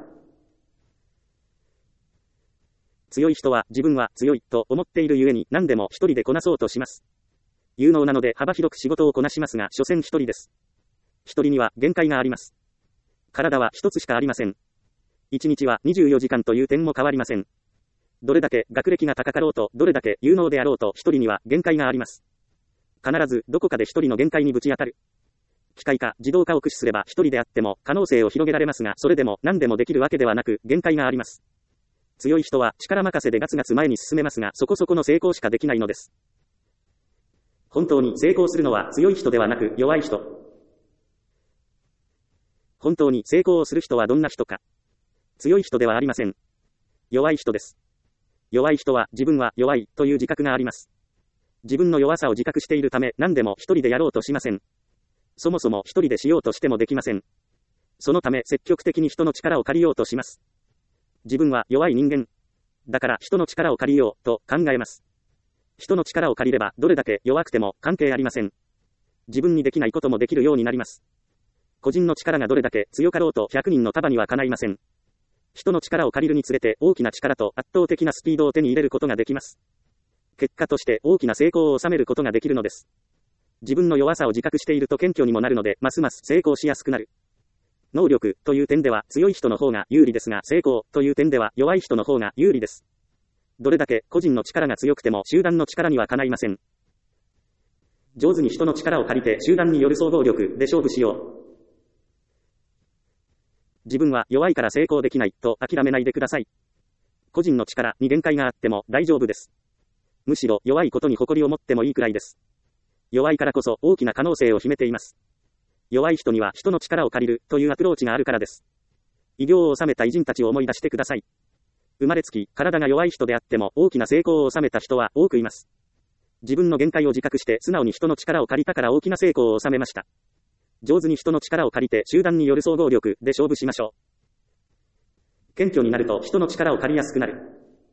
強い人は自分は強いと思っているゆえに何でも一人でこなそうとします。有能なので幅広く仕事をこなしますが、所詮一人です。一人には限界があります。体は一つしかありません。一日はにじゅうよじかんという点も変わりません。どれだけ学歴が高かろうと、どれだけ有能であろうと一人には限界があります。必ずどこかで一人の限界にぶち当たる。機械化、自動化を駆使すれば一人であっても可能性を広げられますが、それでも何でもできるわけではなく限界があります。強い人は力任せでガツガツ前に進めますが、そこそこの成功しかできないのです。本当に成功するのは強い人ではなく弱い人。本当に成功をする人はどんな人か。強い人ではありません。 弱い人です。弱い人は自分は弱いという自覚があります。自分の弱さを自覚しているため何でも一人でやろうとしません。そもそも一人でしようとしてもできません。そのため積極的に人の力を借りようとします。自分は弱い人間。だから人の力を借りようと考えます。人の力を借りればどれだけ弱くても関係ありません。自分にできないこともできるようになります。個人の力がどれだけ強かろうとひゃくにんの束にはかないません。人の力を借りるにつれて大きな力と圧倒的なスピードを手に入れることができます。結果として大きな成功を収めることができるのです。自分の弱さを自覚していると謙虚にもなるので、ますます成功しやすくなる。能力という点では強い人の方が有利ですが、成功という点では弱い人の方が有利です。どれだけ個人の力が強くても集団の力にはかないません。上手に人の力を借りて集団による総合力で勝負しよう。自分は弱いから成功できないと諦めないでください。個人の力に限界があっても大丈夫です。むしろ弱いことに誇りを持ってもいいくらいです。弱いからこそ大きな可能性を秘めています。弱い人には人の力を借りるというアプローチがあるからです。偉業を収めた偉人たちを思い出してください。生まれつき体が弱い人であっても大きな成功を収めた人は多くいます。自分の限界を自覚して素直に人の力を借りたから大きな成功を収めました。上手に人の力を借りて集団による総合力で勝負しましょう。謙虚になると人の力を借りやすくなる。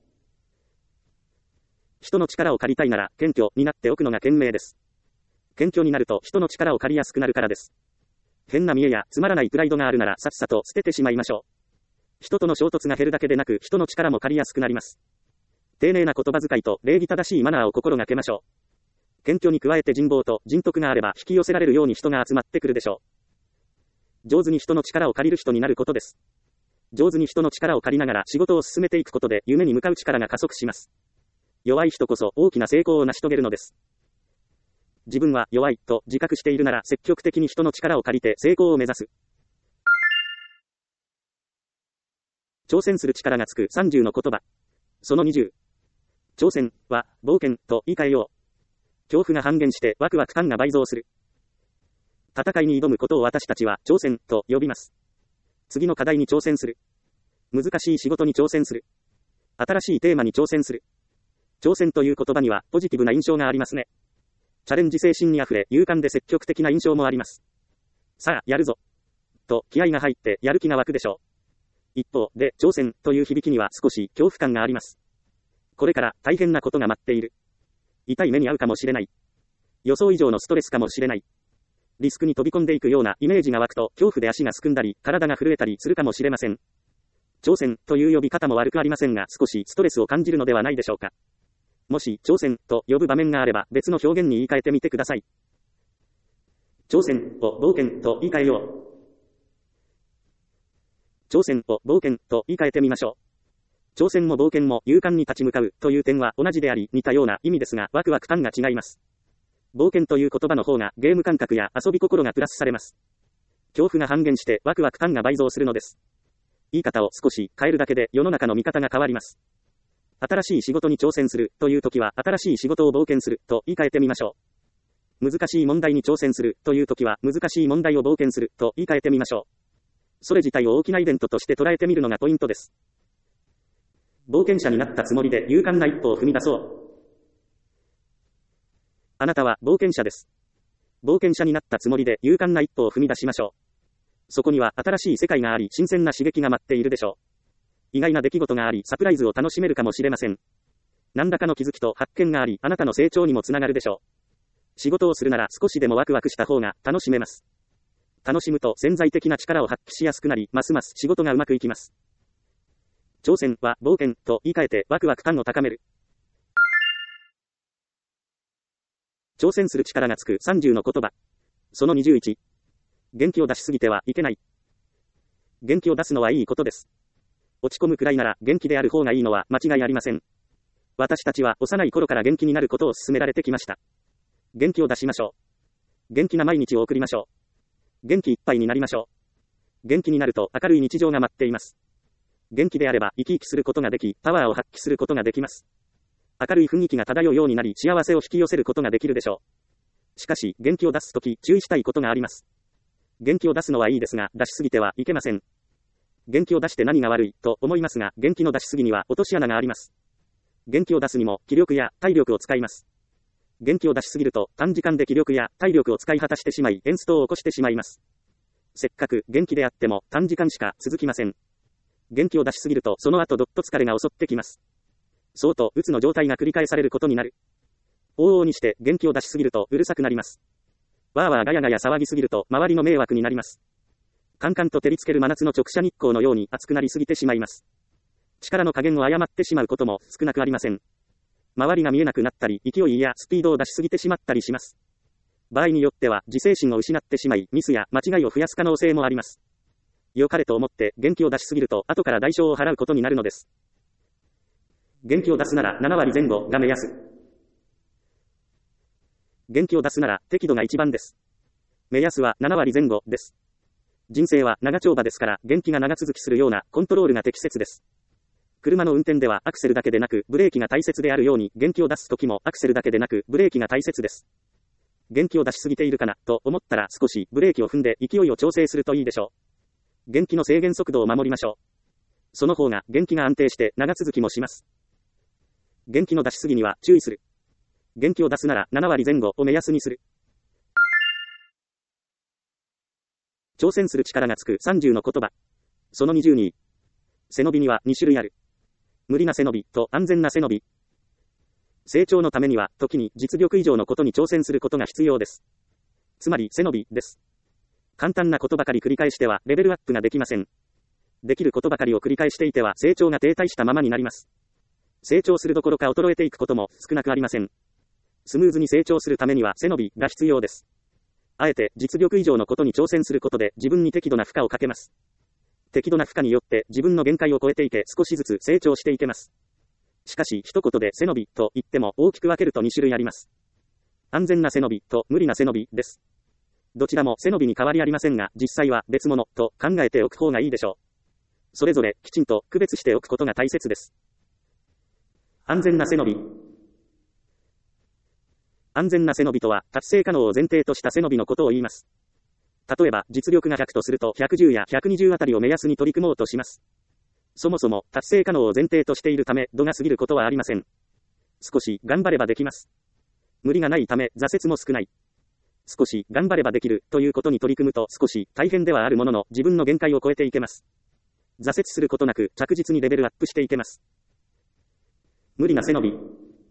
人の力を借りたいなら謙虚になっておくのが賢明です。謙虚になると人の力を借りやすくなるからです。変な見栄やつまらないプライドがあるならさっさと捨ててしまいましょう。人との衝突が減るだけでなく人の力も借りやすくなります。丁寧な言葉遣いと礼儀正しいマナーを心がけましょう。謙虚に加えて人望と人徳があれば引き寄せられるように人が集まってくるでしょう。上手に人の力を借りる人になることです。上手に人の力を借りながら仕事を進めていくことで夢に向かう力が加速します。弱い人こそ大きな成功を成し遂げるのです。自分は弱いと自覚しているなら積極的に人の力を借りて成功を目指す。挑戦する力がつくさんじゅうの言葉。そのにじゅう。挑戦は冒険と言い換えよう。恐怖が半減してワクワク感が倍増する。戦いに挑むことを私たちは挑戦と呼びます。次の課題に挑戦する。難しい仕事に挑戦する。新しいテーマに挑戦する。挑戦という言葉にはポジティブな印象がありますね。チャレンジ精神にあふれ勇敢で積極的な印象もあります。さあ、やるぞ。と気合が入ってやる気が湧くでしょう。一方で、挑戦という響きには少し恐怖感があります。これから大変なことが待っている。痛い目に遭うかもしれない。予想以上のストレスかもしれない。リスクに飛び込んでいくようなイメージが湧くと恐怖で足がすくんだり、体が震えたりするかもしれません。挑戦という呼び方も悪くありませんが、少しストレスを感じるのではないでしょうか。もし挑戦と呼ぶ場面があれば別の表現に言い換えてみてください。挑戦を冒険と言い換えよう。挑戦を冒険と言い換えてみましょう。挑戦も冒険も勇敢に立ち向かうという点は同じであり似たような意味ですが、ワクワク感が違います。冒険という言葉の方がゲーム感覚や遊び心がプラスされます。恐怖が半減してワクワク感が倍増するのです。言い方を少し変えるだけで世の中の見方が変わります。新しい仕事に挑戦するという時は新しい仕事を冒険すると言い換えてみましょう。難しい問題に挑戦するという時は難しい問題を冒険すると言い換えてみましょう。それ自体を大きなイベントとして捉えてみるのがポイントです。冒険者になったつもりで勇敢な一歩を踏み出そう。あなたは冒険者です。冒険者になったつもりで勇敢な一歩を踏み出しましょう。そこには新しい世界があり、新鮮な刺激が待っているでしょう。意外な出来事があり、サプライズを楽しめるかもしれません。何らかの気づきと発見があり、あなたの成長にもつながるでしょう。仕事をするなら少しでもワクワクした方が楽しめます。楽しむと潜在的な力を発揮しやすくなり、ますます仕事がうまくいきます。挑戦は冒険と言い換えてワクワク感を高める。挑戦する力がつくさんじゅうの言葉。そのにじゅういち。元気を出しすぎてはいけない。元気を出すのはいいことです。落ち込むくらいなら元気である方がいいのは間違いありません。私たちは幼い頃から元気になることを勧められてきました。元気を出しましょう。元気な毎日を送りましょう。元気いっぱいになりましょう。元気になると明るい日常が待っています。元気であれば生き生きすることができ、パワーを発揮することができます。明るい雰囲気が漂うようになり、幸せを引き寄せることができるでしょう。しかし、元気を出すとき、注意したいことがあります。元気を出すのはいいですが、出しすぎてはいけません。 元気を出して何が悪い、と思いますが、元気の出しすぎには落とし穴があります。元気を出すにも、気力や体力を使います。元気を出しすぎると、短時間で気力や体力を使い果たしてしまい、エンストを起こしてしまいます。せっかく元気であっても、短時間しか続きません。元気を出しすぎると、その後どっと疲れが襲ってきます。そうと、うつの状態が繰り返されることになる。往々にして元気を出しすぎるとうるさくなります。わーわーガヤガヤ騒ぎすぎると周りの迷惑になります。カンカンと照りつける真夏の直射日光のように熱くなりすぎてしまいます。力の加減を誤ってしまうことも少なくありません。周りが見えなくなったり、勢いやスピードを出しすぎてしまったりします。場合によっては自制心を失ってしまい、ミスや間違いを増やす可能性もあります。良かれと思って元気を出しすぎると後から代償を払うことになるのです。元気を出すならななわりぜん後が目安。元気を出すなら適度が一番です。目安はななわりぜん後です。人生は長丁場ですから元気が長続きするようなコントロールが適切です。車の運転ではアクセルだけでなくブレーキが大切であるように元気を出すときもアクセルだけでなくブレーキが大切です。元気を出しすぎているかなと思ったら少しブレーキを踏んで勢いを調整するといいでしょう。元気の制限速度を守りましょう。その方が元気が安定して長続きもします。元気の出しすぎには注意する。元気を出すならななわりぜん後を目安にする。挑戦する力がつくさんじゅうの言葉。そのにじゅうに。背伸びにはに種類ある。無理な背伸びと安全な背伸び。成長のためには時に実力以上のことに挑戦することが必要です。つまり背伸びです。簡単なことばかり繰り返してはレベルアップができません。できることばかりを繰り返していては成長が停滞したままになります。成長するどころか衰えていくことも少なくありません。スムーズに成長するためには背伸びが必要です。あえて実力以上のことに挑戦することで自分に適度な負荷をかけます。適度な負荷によって自分の限界を超えていて少しずつ成長していけます。しかし一言で背伸びと言っても大きく分けるとに種類あります。安全な背伸びと無理な背伸びです。どちらも背伸びに変わりありませんが実際は別物と考えておく方がいいでしょう。それぞれきちんと区別しておくことが大切です。安全な背伸び。安全な背伸びとは達成可能を前提とした背伸びのことを言います。例えば実力がひゃくとするとひゃくじゅうやひゃくにじゅうあたりを目安に取り組もうとします。そもそも達成可能を前提としているため度が過ぎることはありません。少し頑張ればできます。無理がないため挫折も少ない。少し頑張ればできるということに取り組むと少し大変ではあるものの自分の限界を超えていけます。挫折することなく着実にレベルアップしていけます。無理な背伸び。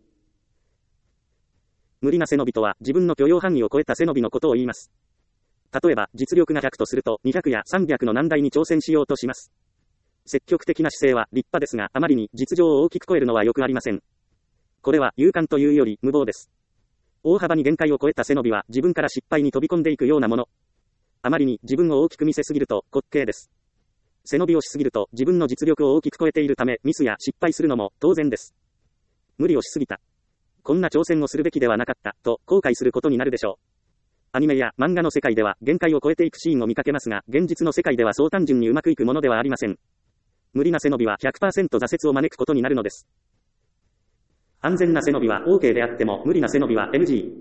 無理な背伸びとは自分の許容範囲を超えた背伸びのことを言います。例えば実力がひゃくとするとにひゃくやさんびゃくの難題に挑戦しようとします。積極的な姿勢は立派ですがあまりに実情を大きく超えるのはよくありません。これは勇敢というより無謀です。大幅に限界を超えた背伸びは自分から失敗に飛び込んでいくようなもの。あまりに自分を大きく見せすぎると滑稽です。背伸びをしすぎると自分の実力を大きく超えているためミスや失敗するのも当然です。無理をしすぎた。こんな挑戦をするべきではなかったと後悔することになるでしょう。アニメや漫画の世界では限界を超えていくシーンを見かけますが現実の世界ではそう単純にうまくいくものではありません。無理な背伸びは ひゃくパーセント 挫折を招くことになるのです。安全な背伸びは OK であっても無理な背伸びは エヌジー。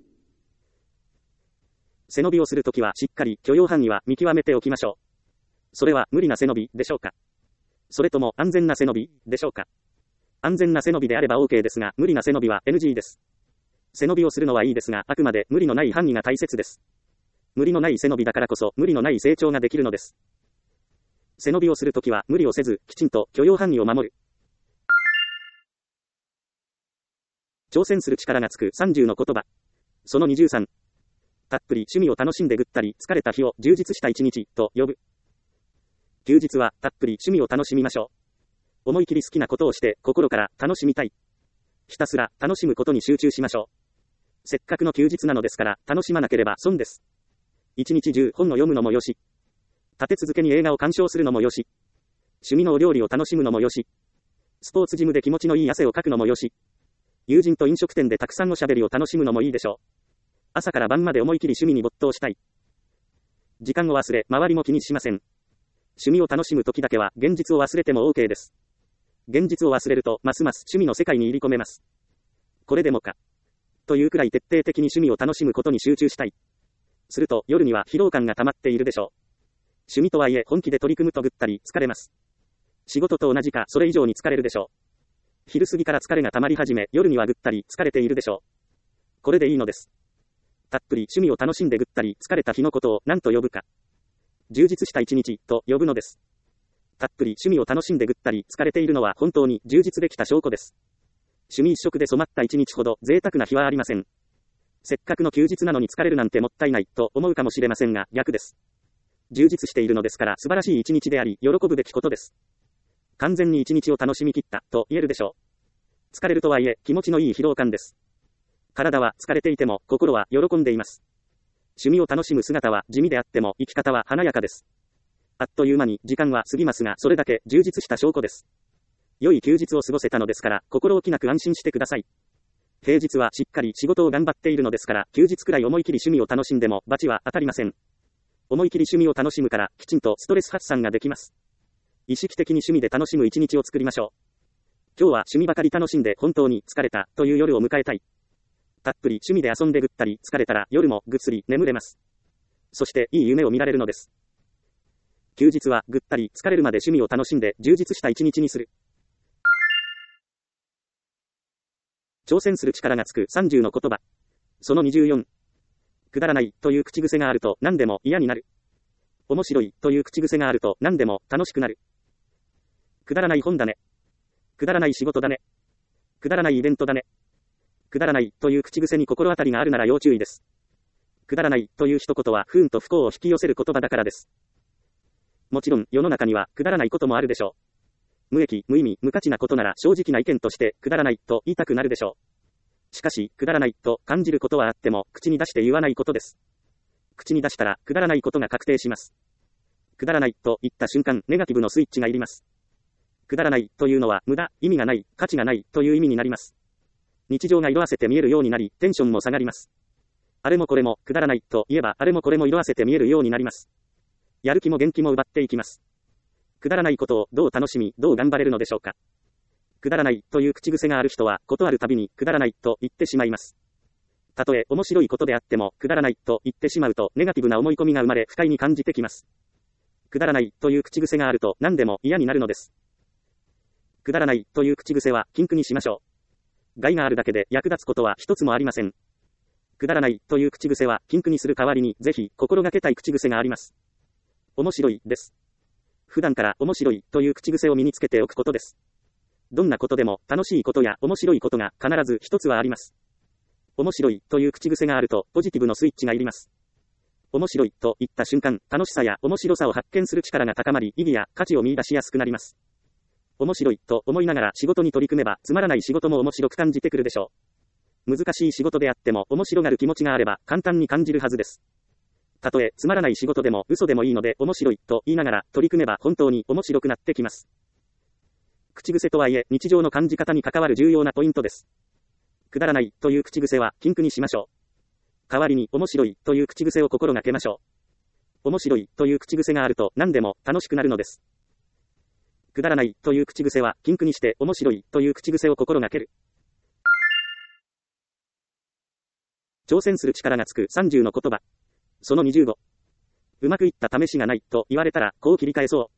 背伸びをするときはしっかり許容範囲は見極めておきましょう。それは無理な背伸びでしょうか。それとも安全な背伸びでしょうか。安全な背伸びであれば OK ですが無理な背伸びは エヌジー です。背伸びをするのはいいですがあくまで無理のない範囲が大切です。無理のない背伸びだからこそ無理のない成長ができるのです。背伸びをするときは無理をせずきちんと許容範囲を守る。挑戦する力がつくさんじゅうの言葉。そのにじゅうさん。たっぷり趣味を楽しんでぐったり疲れた日を充実した一日と呼ぶ。休日はたっぷり趣味を楽しみましょう。思い切り好きなことをして心から楽しみたい。ひたすら楽しむことに集中しましょう。せっかくの休日なのですから楽しまなければ損です。一日中本を読むのもよし。立て続けに映画を鑑賞するのもよし。趣味のお料理を楽しむのもよし。スポーツジムで気持ちのいい汗をかくのもよし。友人と飲食店でたくさんおしゃべりを楽しむのもいいでしょう。朝から晩まで思い切り趣味に没頭したい。時間を忘れ、周りも気にしません。趣味を楽しむ時だけは現実を忘れても OK です。現実を忘れるとますます趣味の世界に入り込めます。これでもか。というくらい徹底的に趣味を楽しむことに集中したい。すると夜には疲労感が溜まっているでしょう。 趣味とはいえ本気で取り組むとぐったり疲れます。仕事と同じかそれ以上に疲れるでしょう。昼過ぎから疲れが溜まり始め、夜にはぐったり疲れているでしょう。これでいいのです。たっぷり趣味を楽しんでぐったり疲れた日のことを何と呼ぶか。充実した一日と呼ぶのです。たっぷり趣味を楽しんでぐったり疲れているのは本当に充実できた証拠です。趣味一色で染まった一日ほど贅沢な日はありません。せっかくの休日なのに疲れるなんてもったいないと思うかもしれませんが逆です。充実しているのですから素晴らしい一日であり喜ぶべきことです。完全に一日を楽しみ切ったと言えるでしょう。疲れるとはいえ気持ちのいい疲労感です。体は疲れていても心は喜んでいます。趣味を楽しむ姿は地味であっても生き方は華やかです。あっという間に時間は過ぎますがそれだけ充実した証拠です。良い休日を過ごせたのですから心置きなく安心してください。平日はしっかり仕事を頑張っているのですから休日くらい思い切り趣味を楽しんでも罰は当たりません。思い切り趣味を楽しむからきちんとストレス発散ができます。意識的に趣味で楽しむ一日を作りましょう。今日は趣味ばかり楽しんで本当に疲れたという夜を迎えたい。たっぷり趣味で遊んでぐったり疲れたら夜もぐっすり眠れます。そしていい夢を見られるのです。休日はぐったり疲れるまで趣味を楽しんで充実した一日にする。挑戦する力がつくさんじゅうの言葉。そのにじゅうよん。くだらないという口癖があると何でも嫌になる。面白いという口癖があると何でも楽しくなる。くだらない本だね。くだらない仕事だね。くだらないイベントだね。くだらないという口癖に心当たりがあるなら要注意です。くだらないという一言は不運と不幸を引き寄せる言葉だからです。もちろん世の中にはくだらないこともあるでしょう。無益、無意味、無価値なことなら正直な意見としてくだらないと言いたくなるでしょう。しかし、くだらないと感じることはあっても口に出して言わないことです。口に出したらくだらないことが確定します。くだらないと言った瞬間、ネガティブのスイッチが入ります。くだらないというのは無駄、意味がない、価値がないという意味になります。日常が色あせて見えるようになり、テンションも下がります。あれもこれもくだらないと言えばあれもこれも色あせて見えるようになります。やる気も元気も奪っていきます。くだらないことをどう楽しみ、どう頑張れるのでしょうか。くだらないという口癖がある人は、ことあるたびにくだらないと言ってしまいます。たとえ面白いことであっても、くだらないと言ってしまうと、ネガティブな思い込みが生まれ、不快に感じてきます。くだらないという口癖があると、何でも嫌になるのです。くだらないという口癖は、禁句にしましょう。害があるだけで役立つことは一つもありません。くだらないという口癖は、禁句にする代わりに、ぜひ、心がけたい口癖があります。面白いです。普段から面白いという口癖を身につけておくことです。どんなことでも楽しいことや面白いことが必ず一つはあります。面白いという口癖があるとポジティブのスイッチが入ります。面白いと言った瞬間、楽しさや面白さを発見する力が高まり、意義や価値を見出しやすくなります。面白いと思いながら仕事に取り組めば、つまらない仕事も面白く感じてくるでしょう。難しい仕事であっても面白がる気持ちがあれば簡単に感じるはずです。たとえつまらない仕事でも嘘でもいいので面白いと言いながら取り組めば本当に面白くなってきます。口癖とはいえ日常の感じ方に関わる重要なポイントです。くだらないという口癖は禁句にしましょう。代わりに面白いという口癖を心がけましょう。面白いという口癖があると何でも楽しくなるのです。くだらないという口癖は禁句にして面白いという口癖を心がける。挑戦する力がつくさんじゅうの言葉。そのにじゅうご。うまくいった試しがないと言われたらこう切り返そう。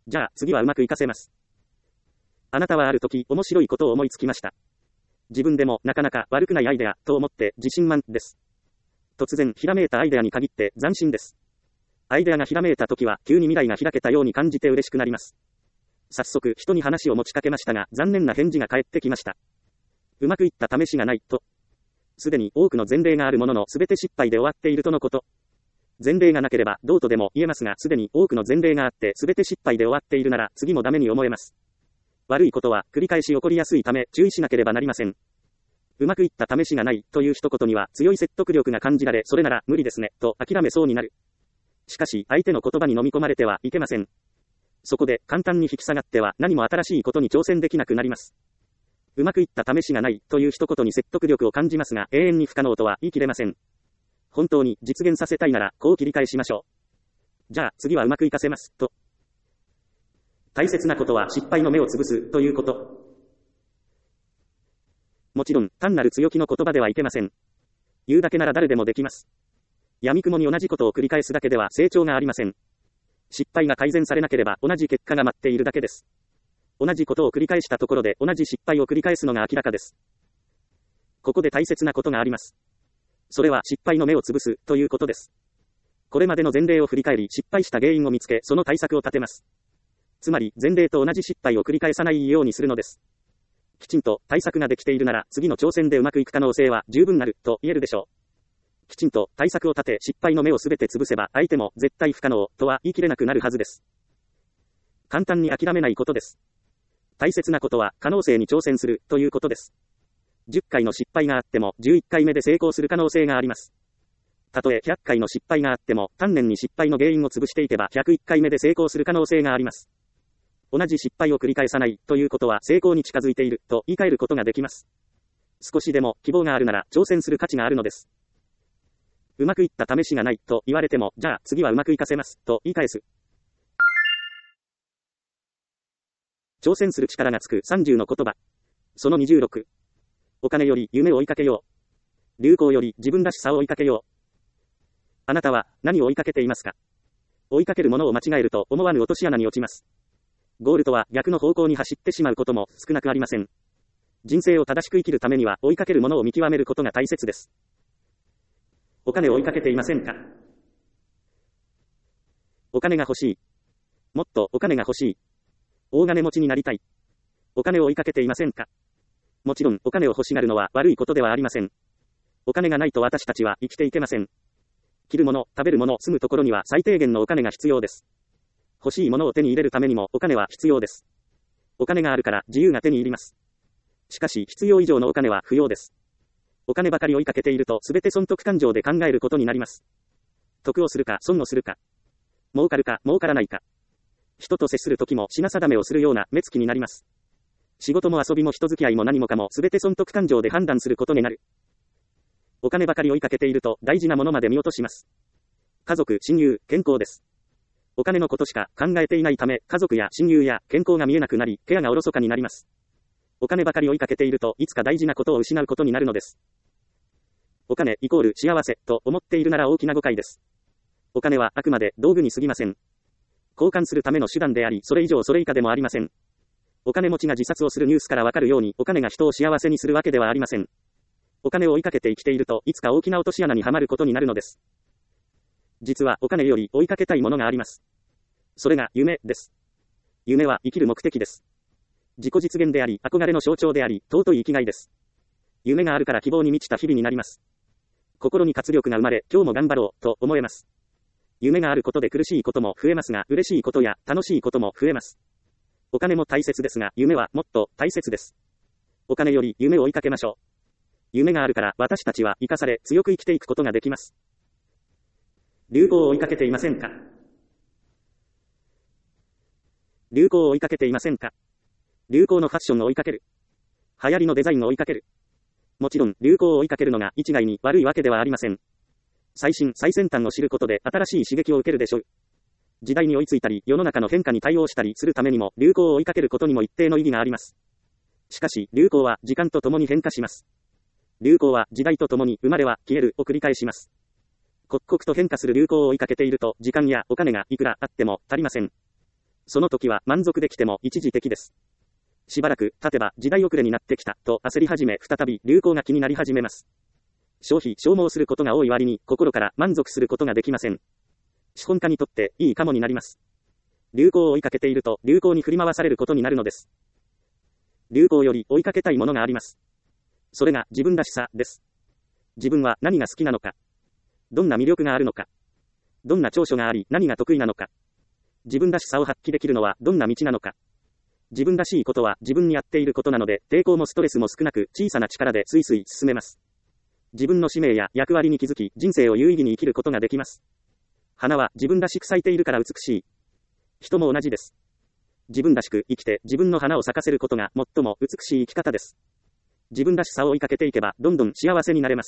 じゃあ次はうまくいかせます。あなたはある時面白いことを思いつきました。自分でもなかなか悪くないアイデアと思って自信満です。突然ひらめいたアイデアに限って斬新です。アイデアがひらめいた時は急に未来が開けたように感じて嬉しくなります。早速人に話を持ちかけましたが残念な返事が返ってきました。うまくいった試しがないと。すでに多くの前例があるものの全て失敗で終わっているとのこと。前例がなければどうとでも言えますがすでに多くの前例があって全て失敗で終わっているなら次もダメに思えます。悪いことは繰り返し起こりやすいため注意しなければなりません。うまくいった試しがないという一言には強い説得力が感じられそれなら無理ですねと諦めそうになる。しかし相手の言葉に飲み込まれてはいけません。そこで簡単に引き下がっては何も新しいことに挑戦できなくなります。うまくいった試しがないという一言に説得力を感じますが永遠に不可能とは言い切れません。本当に実現させたいならこう切り返しましょう。じゃあ次はうまくいかせますと。大切なことは失敗の芽を潰すということ。もちろん単なる強気の言葉ではいけません。言うだけなら誰でもできます。闇雲に同じことを繰り返すだけでは成長がありません。 失敗が改善されなければ同じ結果が待っているだけです。同じことを繰り返したところで同じ失敗を繰り返すのが明らかです。ここで大切なことがあります。それは失敗の芽を潰すということです。これまでの前例を振り返り、失敗した原因を見つけ、その対策を立てます。つまり、前例と同じ失敗を繰り返さないようにするのです。きちんと対策ができているなら、次の挑戦でうまくいく可能性は十分あると言えるでしょう。きちんと対策を立て、失敗の芽をすべて潰せば、相手も絶対不可能とは言い切れなくなるはずです。簡単に諦めないことです。大切なことは、可能性に挑戦するということです。じゅっかいの失敗があっても、じゅういっかいめで成功する可能性があります。たとえひゃっかいの失敗があっても、丹念に失敗の原因を潰していけばひゃくいっかいめで成功する可能性があります。同じ失敗を繰り返さないということは成功に近づいていると言い換えることができます。少しでも希望があるなら挑戦する価値があるのです。うまくいった試しがないと言われても、じゃあ次はうまくいかせますと言い返す。挑戦する力がつくさんじゅうの言葉。そのにじゅうろく。お金より夢を追いかけよう。流行より自分らしさを追いかけよう。あなたは何を追いかけていますか？追いかけるものを間違えると思わぬ落とし穴に落ちます。ゴールとは逆の方向に走ってしまうことも少なくありません。人生を正しく生きるためには追いかけるものを見極めることが大切です。お金を追いかけていませんか？お金が欲しい。もっとお金が欲しい。大金持ちになりたい。お金を追いかけていませんか？もちろんお金を欲しがるのは悪いことではありません。お金がないと私たちは生きていけません。着るもの、食べるもの、住むところには最低限のお金が必要です。欲しいものを手に入れるためにもお金は必要です。お金があるから自由が手に入ります。しかし必要以上のお金は不要です。お金ばかり追いかけているとすべて損得感情で考えることになります。得をするか損をするか。儲かるか儲からないか。人と接するときも品定めをするような目つきになります。仕事も遊びも人付き合いも何もかもすべて損得感情で判断することになる。お金ばかり追いかけていると大事なものまで見落とします。家族、親友、健康です。お金のことしか考えていないため、家族や親友や健康が見えなくなり、ケアがおろそかになります。お金ばかり追いかけているといつか大事なことを失うことになるのです。お金イコール幸せと思っているなら大きな誤解です。お金はあくまで道具に過ぎません。交換するための手段であり、それ以上それ以下でもありません。お金持ちが自殺をするニュースからわかるように、お金が人を幸せにするわけではありません。お金を追いかけて生きているといつか大きな落とし穴にはまることになるのです。実はお金より追いかけたいものがあります。それが夢です。夢は生きる目的です。自己実現であり、憧れの象徴であり、尊い生きがいです。夢があるから希望に満ちた日々になります。心に活力が生まれ、今日も頑張ろうと思えます。夢があることで苦しいことも増えますが、嬉しいことや楽しいことも増えます。お金も大切ですが、夢はもっと大切です。お金より夢を追いかけましょう。夢があるから私たちは生かされ強く生きていくことができます。流行を追いかけていませんか？流行を追いかけていませんか？流行のファッションを追いかける。流行りのデザインを追いかける。もちろん流行を追いかけるのが一概に悪いわけではありません。最新最先端を知ることで新しい刺激を受けるでしょう。時代に追いついたり世の中の変化に対応したりするためにも流行を追いかけることにも一定の意義があります。しかし流行は時間とともに変化します。流行は時代とともに生まれは消えるを繰り返します。刻々と変化する流行を追いかけていると時間やお金がいくらあっても足りません。その時は満足できても一時的です。しばらく経てば時代遅れになってきたと焦り始め再び流行が気になり始めます。消費消耗することが多い割に心から満足することができません。資本家にとっていいかもになります。流行を追いかけていると流行に振り回されることになるのです。流行より追いかけたいものがあります。それが自分らしさです。自分は何が好きなのか。どんな魅力があるのか。どんな長所があり何が得意なのか。自分らしさを発揮できるのはどんな道なのか。自分らしいことは自分に合っていることなので抵抗もストレスも少なく小さな力でスイスイ進めます。自分の使命や役割に気づき人生を有意義に生きることができます。花は自分らしく咲いているから美しい。人も同じです。自分らしく生きて自分の花を咲かせることが最も美しい生き方です。自分らしさを追いかけていけばどんどん幸せになれます。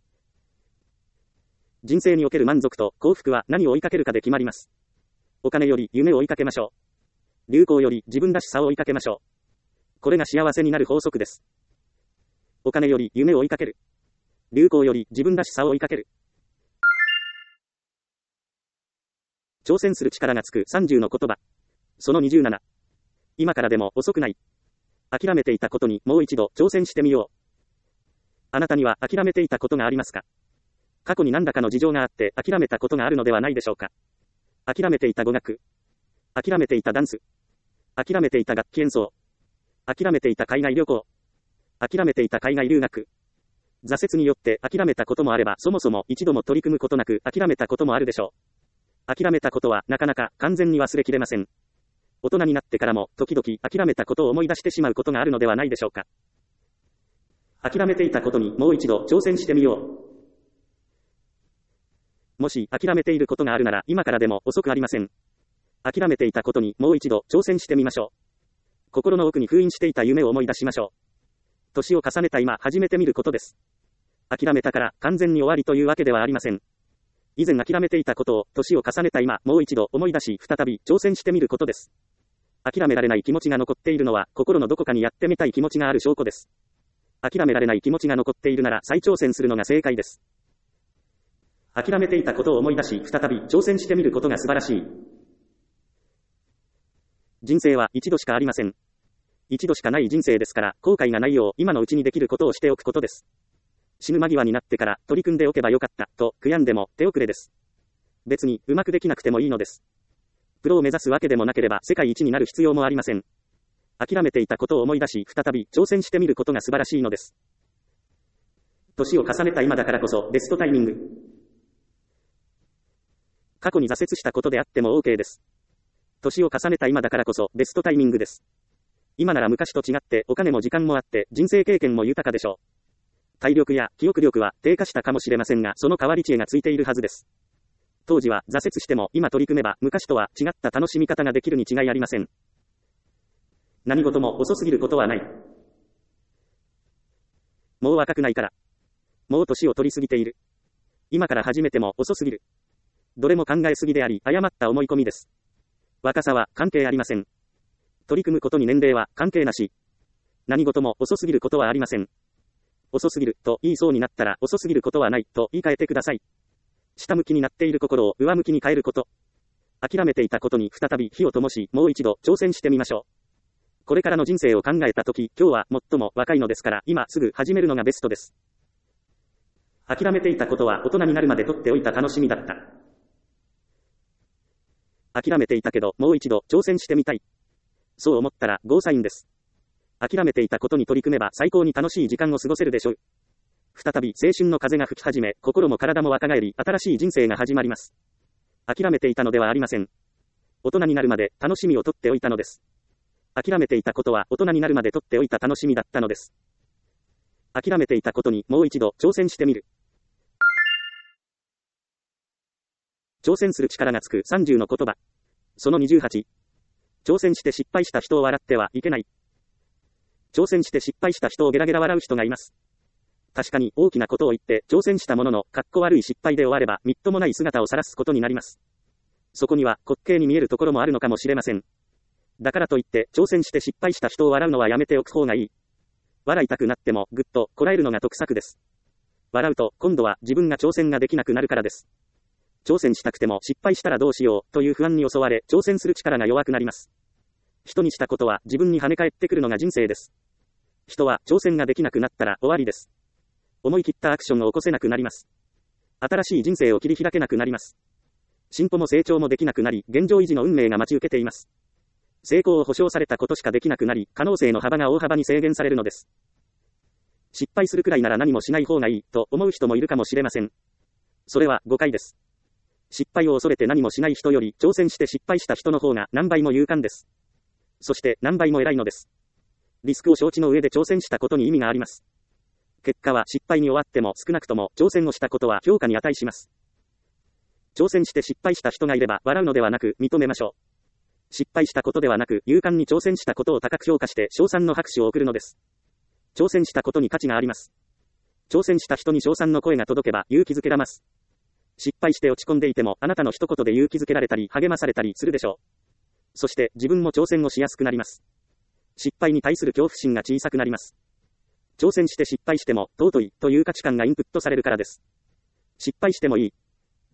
人生における満足と幸福は何を追いかけるかで決まります。お金より夢を追いかけましょう。流行より自分らしさを追いかけましょう。これが幸せになる法則です。お金より夢を追いかける。流行より自分らしさを追いかける。 挑戦する力がつくさんじゅうの言葉。そのにじゅうなな。今からでも遅くない。諦めていたことにもう一度挑戦してみよう。あなたには諦めていたことがありますか？過去に何らかの事情があって諦めたことがあるのではないでしょうか。諦めていた語学。諦めていたダンス。諦めていた楽器演奏。諦めていた海外旅行。諦めていた海外留学。挫折によって諦めたこともあれば、そもそも一度も取り組むことなく諦めたこともあるでしょう。諦めたことはなかなか完全に忘れきれません。大人になってからも時々諦めたことを思い出してしまうことがあるのではないでしょうか。諦めていたことにもう一度挑戦してみよう。もし諦めていることがあるなら今からでも遅くありません。諦めていたことにもう一度挑戦してみましょう。心の奥に封印していた夢を思い出しましょう。年を重ねた今始めてみることです。諦めたから完全に終わりというわけではありません。以前諦めていたことを年を重ねた今もう一度思い出し再び挑戦してみることです。諦められない気持ちが残っているのは心のどこかにやってみたい気持ちがある証拠です。諦められない気持ちが残っているなら再挑戦するのが正解です。諦めていたことを思い出し再び挑戦してみることが素晴らしい。人生は一度しかありません。一度しかない人生ですから後悔がないよう今のうちにできることをしておくことです。死ぬ間際になってから取り組んでおけばよかったと悔やんでも手遅れです。別にうまくできなくてもいいのです。プロを目指すわけでもなければ世界一になる必要もありません。諦めていたことを思い出し再び挑戦してみることが素晴らしいのです。年を重ねた今だからこそベストタイミング。過去に挫折したことであっても OK です。年を重ねた今だからこそベストタイミングです。今なら昔と違ってお金も時間もあって人生経験も豊かでしょう。体力や記憶力は低下したかもしれませんがその代わり知恵がついているはずです。当時は挫折しても今取り組めば昔とは違った楽しみ方ができるに違いありません。何事も遅すぎることはない。もう若くないから。もう年を取りすぎている。今から始めても遅すぎる。どれも考えすぎであり誤った思い込みです。若さは関係ありません。取り組むことに年齢は関係なし。何事も遅すぎることはありません。遅すぎると言いそうになったら遅すぎることはないと言い換えてください。下向きになっている心を上向きに変えること。諦めていたことに再び火を灯しもう一度挑戦してみましょう。これからの人生を考えたとき今日は最も若いのですから今すぐ始めるのがベストです。諦めていたことは大人になるまで取っておいた楽しみだった。諦めていたけどもう一度挑戦してみたい。そう思ったらゴーサインです。諦めていたことに取り組めば最高に楽しい時間を過ごせるでしょう。再び青春の風が吹き始め、心も体も若返り、新しい人生が始まります。諦めていたのではありません。大人になるまで楽しみを取っておいたのです。諦めていたことは大人になるまで取っておいた楽しみだったのです。諦めていたことにもう一度挑戦してみる。挑戦する力がつくさんじゅうの言葉。そのにじゅうはち。挑戦して失敗した人を笑ってはいけない。挑戦して失敗した人をゲラゲラ笑う人がいます。確かに大きなことを言って挑戦したもののかっこ悪い失敗で終わればみっともない姿を晒すことになります。そこには滑稽に見えるところもあるのかもしれません。だからといって挑戦して失敗した人を笑うのはやめておく方がいい。笑いたくなってもぐっとこらえるのが得策です。笑うと今度は自分が挑戦ができなくなるからです。挑戦したくても失敗したらどうしようという不安に襲われ挑戦する力が弱くなります。人にしたことは自分に跳ね返ってくるのが人生です。人は挑戦ができなくなったら終わりです。思い切ったアクションを起こせなくなります。新しい人生を切り開けなくなります。進歩も成長もできなくなり、現状維持の運命が待ち受けています。成功を保証されたことしかできなくなり、可能性の幅が大幅に制限されるのです。失敗するくらいなら何もしない方がいいと思う人もいるかもしれません。それは誤解です。失敗を恐れて何もしない人より挑戦して失敗した人の方が何倍も勇敢です。そして何倍も偉いのです。リスクを承知の上で挑戦したことに意味があります。結果は失敗に終わっても少なくとも挑戦をしたことは評価に値します。挑戦して失敗した人がいれば笑うのではなく認めましょう。失敗したことではなく勇敢に挑戦したことを高く評価して称賛の拍手を送るのです。挑戦したことに価値があります。挑戦した人に称賛の声が届けば勇気づけられます。失敗して落ち込んでいてもあなたの一言で勇気づけられたり励まされたりするでしょう。そして自分も挑戦をしやすくなります。失敗に対する恐怖心が小さくなります。挑戦して失敗しても尊いという価値観がインプットされるからです。失敗してもいい。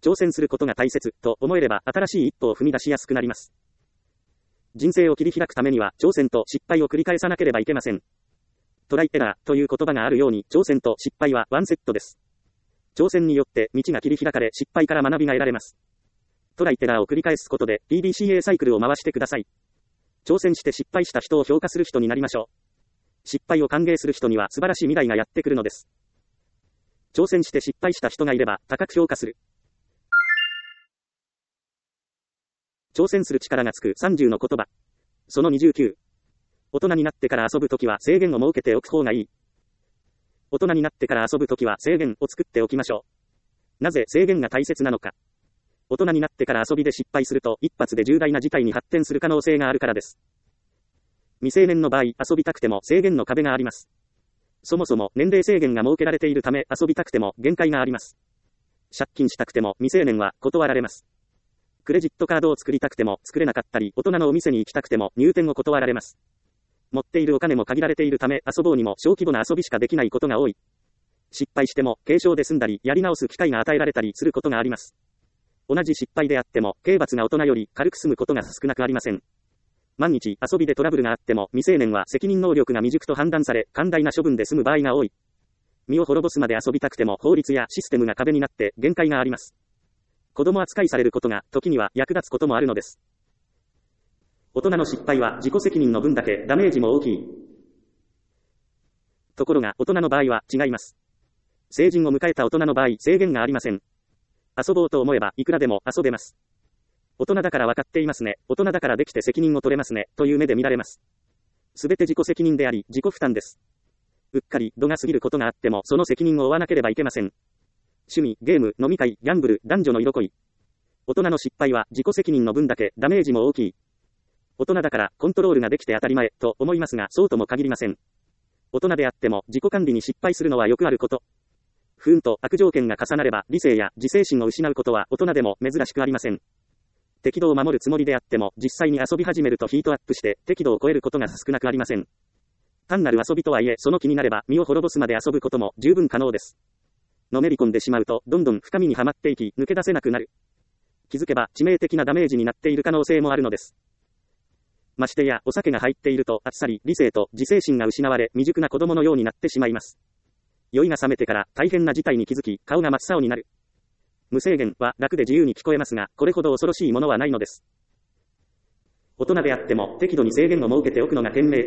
挑戦することが大切と思えれば新しい一歩を踏み出しやすくなります。人生を切り開くためには挑戦と失敗を繰り返さなければいけません。トライエラーという言葉があるように挑戦と失敗はワンセットです。挑戦によって道が切り開かれ失敗から学びが得られます。トライエラーを繰り返すことで ピーディーシーエー サイクルを回してください。挑戦して失敗した人を評価する人になりましょう。失敗を歓迎する人には素晴らしい未来がやってくるのです。挑戦して失敗した人がいれば高く評価する。挑戦する力がつくさんじゅうの言葉。そのにじゅうきゅう。大人になってから遊ぶときは制限を設けておく方がいい。大人になってから遊ぶときは制限を作っておきましょう。なぜ制限が大切なのか。大人になってから遊びで失敗すると一発で重大な事態に発展する可能性があるからです。未成年の場合遊びたくても制限の壁があります。そもそも年齢制限が設けられているため遊びたくても限界があります。借金したくても未成年は断られます。クレジットカードを作りたくても作れなかったり、大人のお店に行きたくても入店を断られます。持っているお金も限られているため遊ぼうにも小規模な遊びしかできないことが多い。失敗しても軽傷で済んだり、やり直す機会が与えられたりすることがあります。同じ失敗であっても、刑罰が大人より軽く済むことが少なくありません。万一遊びでトラブルがあっても、未成年は責任能力が未熟と判断され、寛大な処分で済む場合が多い。身を滅ぼすまで遊びたくても法律やシステムが壁になって限界があります。子供扱いされることが時には役立つこともあるのです。大人の失敗は自己責任の分だけダメージも大きい。ところが大人の場合は違います。成人を迎えた大人の場合制限がありません。遊ぼうと思えばいくらでも遊べます。大人だから分かっていますね。大人だからできて責任を取れますね。という目で見られます。すべて自己責任であり自己負担です。うっかり度が過ぎることがあってもその責任を負わなければいけません。趣味、ゲーム、飲み会、ギャンブル、男女の色恋。大人の失敗は自己責任の分だけダメージも大きい。大人だからコントロールができて当たり前と思いますがそうとも限りません。大人であっても自己管理に失敗するのはよくあること。不運と悪条件が重なれば理性や自制心を失うことは大人でも珍しくありません。適度を守るつもりであっても実際に遊び始めるとヒートアップして適度を超えることが少なくありません。単なる遊びとはいえその気になれば身を滅ぼすまで遊ぶことも十分可能です。のめり込んでしまうとどんどん深みにはまっていき抜け出せなくなる。気づけば致命的なダメージになっている可能性もあるのです。ましてやお酒が入っているとあっさり理性と自制心が失われ未熟な子供のようになってしまいます。酔いが覚めてから大変な事態に気づき顔が真っ青になる。無制限は楽で自由に聞こえますがこれほど恐ろしいものはないのです。大人であっても適度に制限を設けておくのが賢明。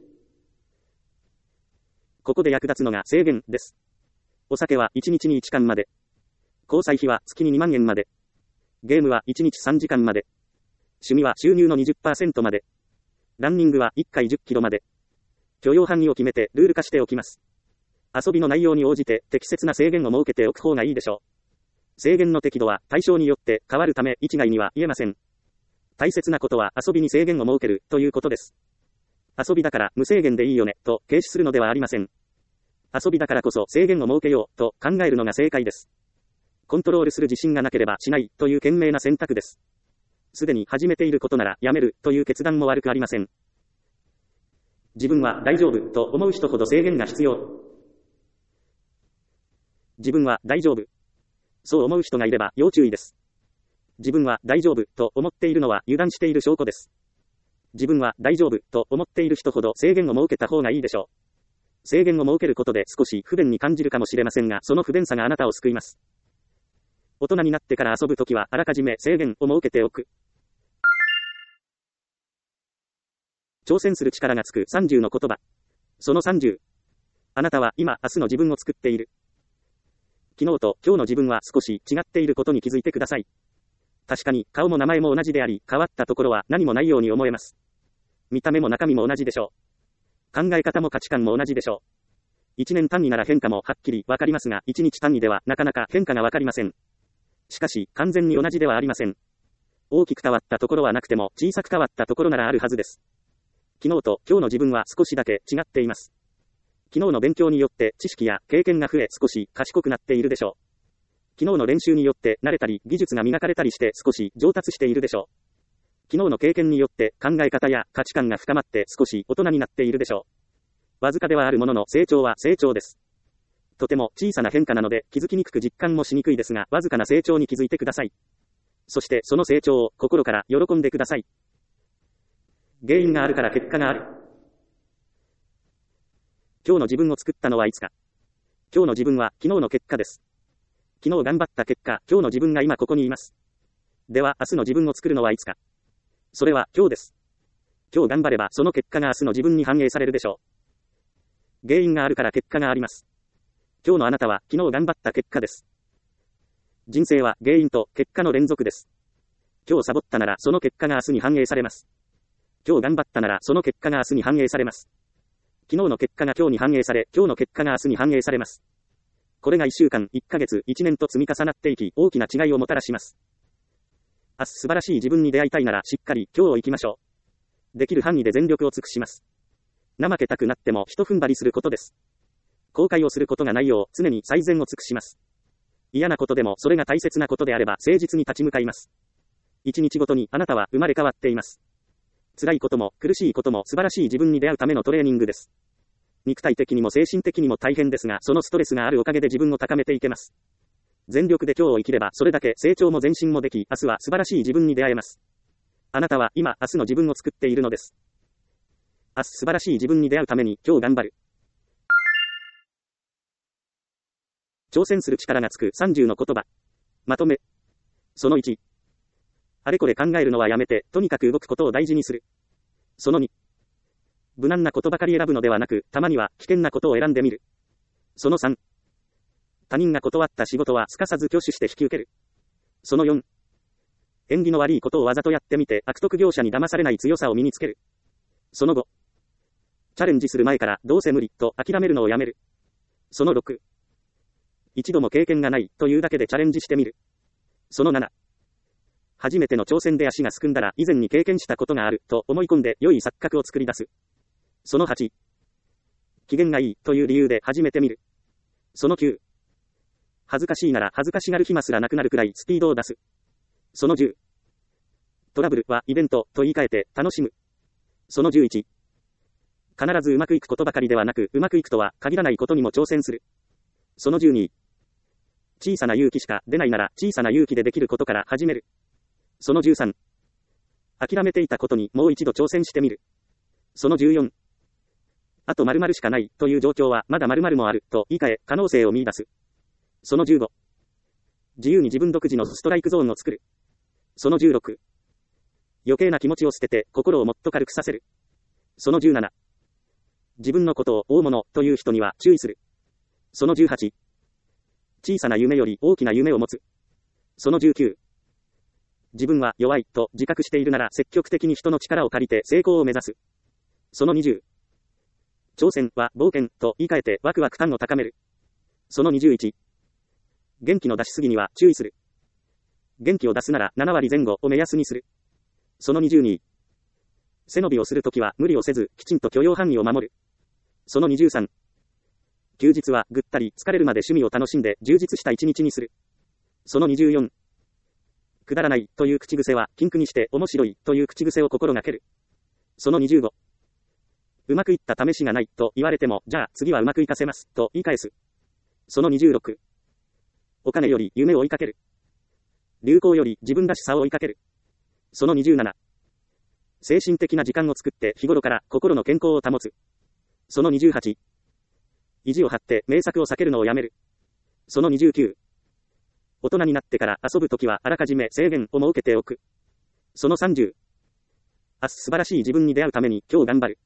ここで役立つのが制限です。お酒はいちにちにいちかんまで。交際費は月ににまんえんまで。ゲームはいちにちさんじかんまで。趣味は収入の にじゅっパーセント まで。ランニングはいっかいじゅっキロまで。許容範囲を決めてルール化しておきます。遊びの内容に応じて適切な制限を設けておく方がいいでしょう。制限の適度は対象によって変わるため一概には言えません。大切なことは遊びに制限を設けるということです。遊びだから無制限でいいよねと軽視するのではありません。遊びだからこそ制限を設けようと考えるのが正解です。コントロールする自信がなければしないという賢明な選択です。すでに始めていることならやめるという決断も悪くありません。自分は大丈夫と思う人ほど制限が必要。自分は大丈夫。そう思う人がいれば要注意です。自分は大丈夫と思っているのは油断している証拠です。自分は大丈夫と思っている人ほど制限を設けた方がいいでしょう。制限を設けることで少し不便に感じるかもしれませんが、その不便さがあなたを救います。大人になってから遊ぶときはあらかじめ制限を設けておく。挑戦する力がつくさんじゅうの言葉。そのさんじゅう。あなたは今、明日の自分を作っている。昨日と今日の自分は少し違っていることに気づいてください。確かに顔も名前も同じであり、変わったところは何もないように思えます。見た目も中身も同じでしょう。考え方も価値観も同じでしょう。一年単位なら変化もはっきりわかりますが、一日単位ではなかなか変化がわかりません。しかし、完全に同じではありません。大きく変わったところはなくても、小さく変わったところならあるはずです。昨日と今日の自分は少しだけ違っています。昨日の勉強によって知識や経験が増え少し賢くなっているでしょう。昨日の練習によって慣れたり技術が磨かれたりして少し上達しているでしょう。昨日の経験によって考え方や価値観が深まって少し大人になっているでしょう。わずかではあるものの成長は成長です。 とても小さな変化なので気づきにくく実感もしにくいですが、わずかな成長に気づいてください。そしてその成長を心から喜んでください。原因があるから結果がある。今日の自分を作ったのはいつか。今日の自分は昨日の結果です。昨日頑張った結果、今日の自分が今ここにいます。では明日の自分を作るのはいつか。それは今日です。今日頑張ればその結果が明日の自分に反映されるでしょう。原因があるから結果があります。今日のあなたは昨日頑張った結果です。人生は原因と結果の連続です。今日サボったならその結果が明日に反映されます。今日頑張ったならその結果が明日に反映されます。昨日の結果が今日に反映され、今日の結果が明日に反映されます。これがいっしゅうかん、いっかげつ、いちねんと積み重なっていき、大きな違いをもたらします。明日素晴らしい自分に出会いたいならしっかり今日を生きましょう。できる範囲で全力を尽くします。怠けたくなっても一踏ん張りすることです。後悔をすることがないよう常に最善を尽くします。嫌なことでもそれが大切なことであれば誠実に立ち向かいます。一日ごとにあなたは生まれ変わっています。辛いことも苦しいことも素晴らしい自分に出会うためのトレーニングです。肉体的にも精神的にも大変ですが、そのストレスがあるおかげで自分を高めていけます。全力で今日を生きればそれだけ成長も前進もでき、明日は素晴らしい自分に出会えます。あなたは今明日の自分を作っているのです。明日素晴らしい自分に出会うために今日頑張る。挑戦する力がつくさんじゅうの言葉。まとめ。そのいち。あれこれ考えるのはやめて、とにかく動くことを大事にする。そのに。無難なことばかり選ぶのではなく、たまには危険なことを選んでみる。そのさん。他人が断った仕事はすかさず挙手して引き受ける。そのよん。縁起の悪いことをわざとやってみて、悪徳業者に騙されない強さを身につける。そのご。チャレンジする前から、どうせ無理、と諦めるのをやめる。そのろく。一度も経験がない、というだけでチャレンジしてみる。そのなな。初めての挑戦で足がすくんだら、以前に経験したことがある、と思い込んで良い錯覚を作り出す。そのはち。機嫌がいい、という理由で初めて見る。そのきゅう。恥ずかしいなら恥ずかしがる暇すらなくなるくらいスピードを出す。そのじゅう。トラブルはイベントと言い換えて楽しむ。そのじゅういち。必ずうまくいくことばかりではなく、うまくいくとは限らないことにも挑戦する。そのじゅうに。小さな勇気しか出ないなら小さな勇気でできることから始める。そのじゅうさん。諦めていたことにもう一度挑戦してみる。そのじゅうよん。あと〇〇しかないという状況はまだ〇〇もあると言い換え可能性を見出す。そのじゅうご。自由に自分独自のストライクゾーンを作る。そのじゅうろく。余計な気持ちを捨てて心をもっと軽くさせる。そのじゅうなな。自分のことを大物という人には注意する。そのじゅうはち。小さな夢より大きな夢を持つ。そのじゅうきゅう。自分は弱いと自覚しているなら積極的に人の力を借りて成功を目指す。そのにじゅう。挑戦は冒険と言い換えてワクワク感を高める。そのにじゅういち。元気の出しすぎには注意する。元気を出すならななわりぜん後を目安にする。そのにじゅうに。背伸びをするときは無理をせずきちんと許容範囲を守る。そのにじゅうさん。休日はぐったり疲れるまで趣味を楽しんで充実した一日にする。そのにじゅうよん。くだらないという口癖は禁句にして面白いという口癖を心がける。そのにじゅうご。うまくいった試しがないと言われても、じゃあ次はうまくいかせますと言い返す。そのにじゅうろく。お金より夢を追いかける。流行より自分らしさを追いかける。そのにじゅうなな。精神的な時間を作って日頃から心の健康を保つ。そのにじゅうはち。意地を張って名作を避けるのをやめる。そのにじゅうきゅう。大人になってから遊ぶときはあらかじめ制限を設けておく。そのさんじゅう。明日素晴らしい自分に出会うために今日頑張る。